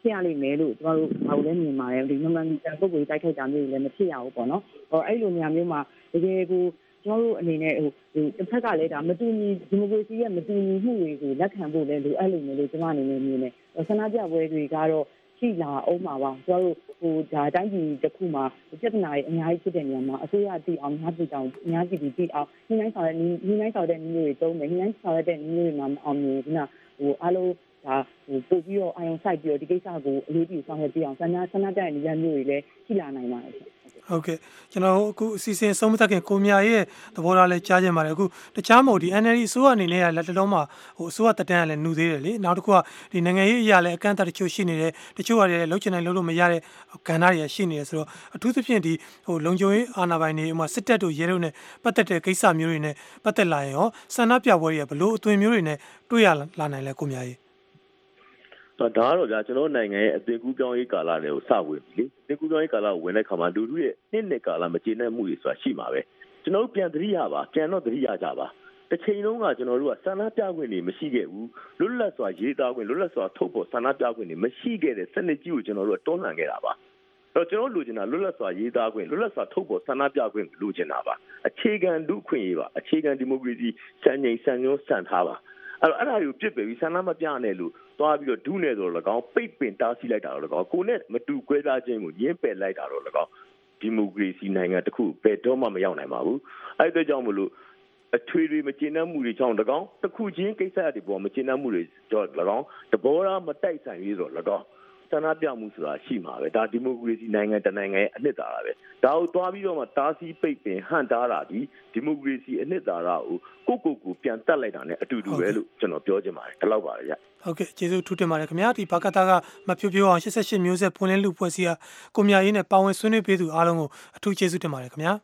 ဖြစ်ရလိမ့်မယ်လို့ကျွန်တော်တို့ဘာလို့လဲမြင်ပါတယ်ဒီမြန်မာပြည်ပုဂ္ဂိုလ်တိုက်ခိုက်တာမျိုးတွေလည်းမဖြစ်ရဘူးပေါ့နော်အဲ့လိုနေရာမျိုးမှာတကယ်ကိုကျွန်တော်တို့အနေနဲ့တစ်ဖက်ကလည်းဒါမတူညီဒီမိုကရေစီရဲ့မတူညီမှုတွေကိုလက်ခံဖို့လည်းလိုအပ်လိမ့်မယ်လို့ကျွန်မအနေနဲ့မြင်တယ်ဆန္ဒပြပွဲတွေကတော့ရှိလာအောင်ပါပါကျွန်တော်တို့ဒါတိုင်းပြည်တစ်ခုမှာပြဿနာတွေအများကြီးဖြစ်တဲ့နေရာမှာအစိုးရတည်အောင်များပြည်အောင်များပြည်တည်အောင်ညှိနှိုင်းဆောင်တဲ့နည်းတွေတုံးမယ်ညှိနှိုင်းဆောင်တဲ့နည်းတွေမှာမအောင်မြင်ဘူးနော်အားလုံးဒါပို့ပြီးတော့အာရုံစိုက်ပြီးတော့ဒီကိစ္စကိုအလေးပြုဆောင်ရွက်ပြအောင်ဆန္ဒပြတဲ့နေရာမျိုးတွေလည်းရှိလာနိုင်ပါတယ်ဟုတ်ကဲ့ကျွန်တော်အခုအစီအစဉ်ဆုံးမသက်ခင်ကိုမြရဲ့သဘောထားလဲကြားကြင်ပါတယ်အခုတခြားမဟုတ်ဒီ NLD အစိုးရအနေနဲ့ကလက်တလုံးမှာအစိုးရတက်တန်းကလည်းနှူသေးတယ်လေနောက်တစ်ခုကဒီနိုင်ငံရေးအရာလည်းအကန့်အသတ်တချို့ရှိနေတယ်တချို့ကလည်းလုံးချင်တိုင်းလုံးလို့မရတဲ့ကဏ္ဍတွေရှိနေတယ်ဆိုတော့အထူးသဖြင့်ဒီလုံခြုံရေးအာဏာပိုင်တွေဥမာစစ်တပ်တို့ရဲတို့နဲ့ပတ်သက်တဲ့ကိစ္စမျိုးတွေနဲ့ပတ်သက်လာရင်ရောဆန္ဒပြပွဲတွေကဘလို့အသွင်မျိုးတွေနဲ့တွေ့ရလာနိုင်လဲကိုမြရဲ့ဒါကတော့ကြာကျွန်တော်နိုင်ငံရဲ့အသွင်ကူးပြောင်းရေးကာလတွေကိုစဝင်ပြီလေအသွင်ကူးပြောင်းရေးကာလကိုဝင်တဲ့ခါမှာလူထုရဲ့နှစ်ကာလမကျေနပ်မှုတွေဆိုတာရှိမှာပဲကျွန်တော်တို့ပြန်သတိရပါပြန်တော့သတိရကြပါတစ်ချိန်လုံးကကျွန်တော်တို့ကဆန္ဒပြခွင့်တွေမရှိခဲ့ဘူးလွတ်လပ်စွာရေးသားခွင့်လွတ်လပ်စွာထုတ်ဖော်ဆန္ဒပြခွင့်တွေမရှိခဲ့တဲ့စနစ်ကြီးကိုကျွန်တော်တို့ကတွန်းလှန်ခဲ့တာပါအဲ့တော့ကျွန်တော်လိုချင်တာလွတ်လပ်စွာရေးသားခွင့်လွတ်လပ်စွာထုတ်ဖော်ဆန္ဒပြခွင့်လိုချင်တာပါအခြေခံလူ့အခွင့်အရေးပါအခြေခံဒီမိုကရေစီစံချိန်စံညွှန်းစံထားပါအဲ့ဒါကိုပြစ်ပယ်ပြီးဆန္ဒမပြနဲ့လို့သွားပြီးတော့ဒုနယ်ဆိုတော့၎င်းပိတ်ပင်တားဆီးလိုက်တာတော့၎င်းကိုနဲ့မတူကွဲပြားခြင်းကိုညှင်းပယ်လိုက်တာတော့၎င်းဒီမိုကရေစီနိုင်ငံတစ်ခုဘယ်တော့မှမရောက်နိုင်ပါဘူးအဲ့ဒါကြောင့်မလို့အထွေတွေမကျေနပ်မှုတွေကြောင့်၎င်းတစ်ခုချင်းကိစ္စတွေပေါ်မကျေနပ်မှုတွေကြောင့်၎င်းတဘောထားမတိုက်ဆိုင်ရေးဆိုတော့၎င်းဆန္ဒပြမှုဆိုတာရှိမှာပဲဒါဒီမိုကရေစီနိုင်ငံတနိုင်ငံရဲ့အနှစ်သာရပဲဒါကိုသွားပြီးတော့မှတားဆီးပိတ်ပင်ဟန့်တားတာဒီမိုကရေစီအနှစ်သာရကိုပြန်တက်လိုက်တာ ਨੇ အတူတူပဲလို့ကျွန်တော်ပြောချင်ပါတယ်ဒီလောက်ပါလေဗျဟုတ်ကဲ့ကျေးဇူးထူးတင်ပါတယ်ခင်ဗျာဒီဘာကတာကမဖြိုးဖြိုးအောင်88မျိုးဆက်ဖွင့်လင်းလူဖွဲ့စည်းရာကိုမြရေးနဲ့ပါဝင်ဆွေးနွေးပေးသူအားလုံးကိုအထူးကျေးဇူးတင်ပါတယ်ခင်ဗျာ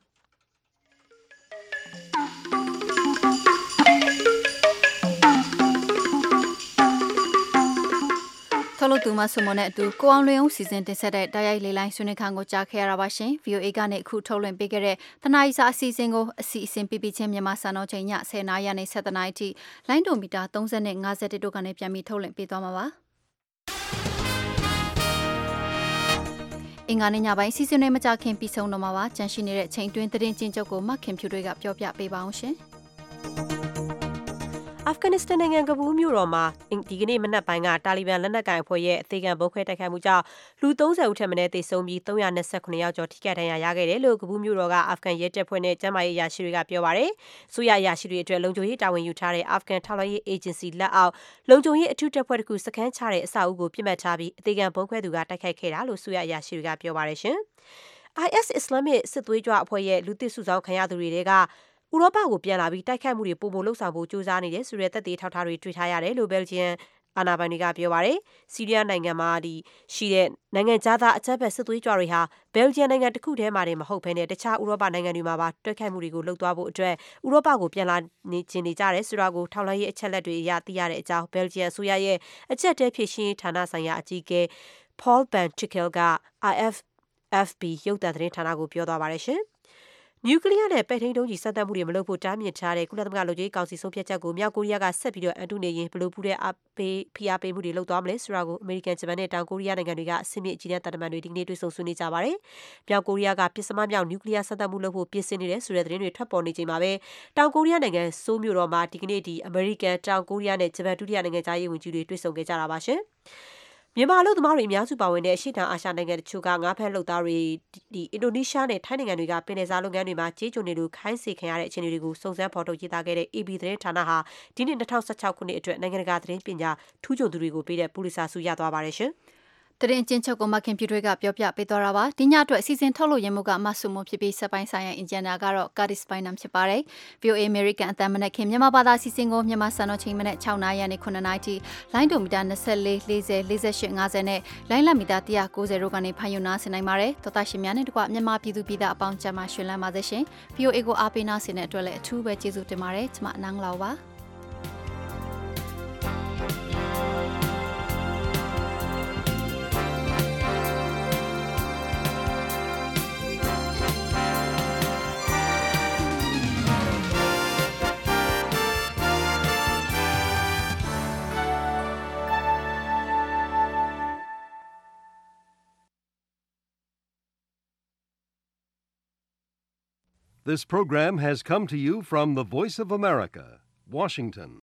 ထုတ်လုပ်သူမဆုမနဲ့အတူကိုအောင်လွင်ဦးစီစဉ်တင်ဆက်တဲ့တိုက်ရိုက်လေးလိုင်းဆွေးနွေးခန်းကိုကြားခဲ့ရတာပါရှင် VOA ကနေအခုထုတ်လွှင့်ပေးခဲ့တဲ့တနားရီစာအစီအစဉ်ကိုအစီအစဉ်ပြပြချင်းမြန်မာစံတော်ချိန်ည10:00နာရီနဲ့17:00နာရီထိလိုင်းဒိုမီတာ30နဲ့50တို့ကနေပြန်ပြီးထုတ်လွှင့်ပေးသွားမှာပါအင်္ဂါနေ့ညပိုင်းစီစဉ်တွေမကြခင်ပြီးဆုံးတော့မှာပါကြန့်ရှိနေတဲ့ချိန်တွင်းသတင်းချင်းချုပ်ကိုမခင်ဖြူတွေကပြောပြပေးပါအောင်ရှင်အာဖဂန်နစ္စတန်နိုင်ငံကဘူးမြို့တော်မှာဒီကနေ့မနက်ပိုင်းကတာလီဘန်လက်နက်ကိုင်အဖွဲ့ရဲ့အသေးခံဗုံးခွဲတိုက်ခိုက်မှုကြောင့်လူ30ဦးထက်မနည်းသေဆုံးပြီး329ယောက်ကျော်ထိခိုက်ဒဏ်ရာရခဲ့တယ်လို့ကဘူးမြို့တော်ကအာဖဂန်ရဲတပ်ဖွဲ့နဲ့ကျန်းမာရေးအရာရှိတွေကပြောပါတယ်။ဆိုရအရာရှိတွေအတွက်လုံခြုံရေးတာဝန်ယူထားတဲ့အာဖဂန်ထောက်လှမ်းရေးအေဂျင်စီလက်အောက်လုံခြုံရေးအထူးတပ်ဖွဲ့တစ်ခုစခန်းချတဲ့အဆောက်အဦကိုပြစ်မှတ်ထားပြီးအသေးခံဗုံးခွဲသူကတိုက်ခိုက်ခဲ့တာလို့ဆိုရအရာရှိတွေကပြောပါတယ်ရှင်။ IS အစ္စလာမစ်စစ်သွေးကြွအဖွဲ့ရဲ့လူသစ်စုဆောင်းခံရသူတွေကဥရောပကိုပြန်လာပြီးတိုက်ခိုက်မှုတွေပုံပုံလှုပ်ဆောင်ဖို့ကြိုးစားနေတယ်ဆိုတဲ့သက်သေထောက်ထားတွေတွေ့ထားရတယ်လို့ဘယ်လ်ဂျီယံအာဏာပိုင်တွေကပြောပါတယ်။ဆီးရီးယားနိုင်ငံမှာရှိတဲ့နိုင်ငံခြားသားအကြမ်းဖက်စစ်သွေးကြွတွေဟာဘယ်လ်ဂျီယံနိုင်ငံတစ်ခုတည်းမှာမဟုတ်ဘဲနဲ့တခြားဥရောပနိုင်ငံတွေမှာပါတိုက်ခိုက်မှုတွေကိုလုပ်သွားဖို့အတွက်ဥရောပကိုပြန်လာနေကြတယ်ဆိုတာကိုထောက်လှမ်းရေးအချက်လက်တွေအရသိရတဲ့အကြောင်းဘယ်လ်ဂျီယံအစိုးရရဲ့အချက်တဲဖြစ်ရှင်းဌာနဆိုင်ရာအကြီးအကဲ Paul Van Trickel က IFFB ရုပ်သံသတင်းဌာနကိုပြောသွားပါတယ်ရှင်။နျူကလ িয়ার နဲ့ပဲ့ထိန်းဒုံးကျည်စမ်းသပ်မှုတွေမလုပ်ဖို့တားမြစ်ထားတဲ့ကုလသမဂ္ဂလုံခြုံရေးကောင်စီဆုံးဖြတ်ချက်ကိုမြောက်ကိုရီးယားကဆက်ပြီးအန်တုနေရင်ဘလို့ပူတဲ့ဖိအားပေးမှုတွေလုပ်သွားမလဲဆိုတာကိုအမေရိကန်ဂျပန်နဲ့တောင်ကိုရီးယားနိုင်ငံတွေကအဆင့်မြင့်အကြီးတန်းတပ်မန်တွေဒီကနေ့တွေ့ဆုံဆွေးနွေးကြပါတယ်။မြောက်ကိုရီးယားကပစ္စမမြောက်နျူကလ িয়ার စမ်းသပ်မှုလုပ်ဖို့ပြင်ဆင်နေတယ်ဆိုတဲ့သတင်းတွေထွက်ပေါ်နေချိန်မှာပဲတောင်ကိုရီးယားနိုင်ငံဆိုးမြို့တော်မှာဒီကနေ့အမေရိကန်တောင်ကိုရီးယားနဲ့ဂျပန်ဒုတိယနိုင်ငံသားရေးဝန်ကြီးတွေတွေ့ဆုံခဲ့ကြတာပါရှင်။မြန်မာအလုပ်သမားတွေအများစုပါဝင်တဲ့အရှေ့တောင်အာရှနိုင်ငံတချို့ကငါးဖမ်းလုပ်သားတွေအင်ဒိုနီးရှားနဲ့ထိုင်းနိုင်ငံတွေကပင်လယ်စာလုပ်ငန်းတွေမှာကြေးကျွန်တွေလိုခိုင်းစေခံရတဲ့အခြေအနေတွေကိုစုံစမ်းဖော်ထုတ်ရေးသားခဲ့တဲ့ AB သတင်းဌာနဟာဒီနှစ်2016ခုနှစ်အတွက်နိုင်ငံတကာသတင်းပညာထူးချွန်သူတွေကိုပေးတဲ့ပူလစ်ဇာဆုရသွားပါတယ်ရှင်။သတင်းချင်းချုပ်ကိုမခင်ပြတွေကပြောပြပေးသွားတာပါဒီညအတွက်အစီအစဉ်ထုတ်လို့ရမှုကမဆုမဖြစ်ပြီးစပိုင်းဆိုင်ရာအင်ဂျင်နာကတော့ Curtis Bynum ဖြစ်ပါတယ် VOA American အသံမနဲ့ခင်မြန်မာဘာသာအစီအစဉ်ကိုမြန်မာစံတော်ချိန်မနဲ့6နာရီနဲ့9နာရီထိလိုင်းဒိုမီတာ24 40 48 50နဲ့လိုင်းလက်မီတာ190တို့ကနေဖန်ယူနာဆင်နိုင်ပါတယ်တော်တာရှင်များနဲ့တကွမြန်မာပြည်သူပြည်သားအပေါင်းကျမ်းမှာရှင်လန်းပါစေရှင် VOA ကိုအားပေးနာဆင်တဲ့အတွက်လည်းအထူးပဲကျေးဇူးတင်ပါတယ်ကျွန်မအနန်းလောက်ပါ This program has come to you from the Voice of America, Washington.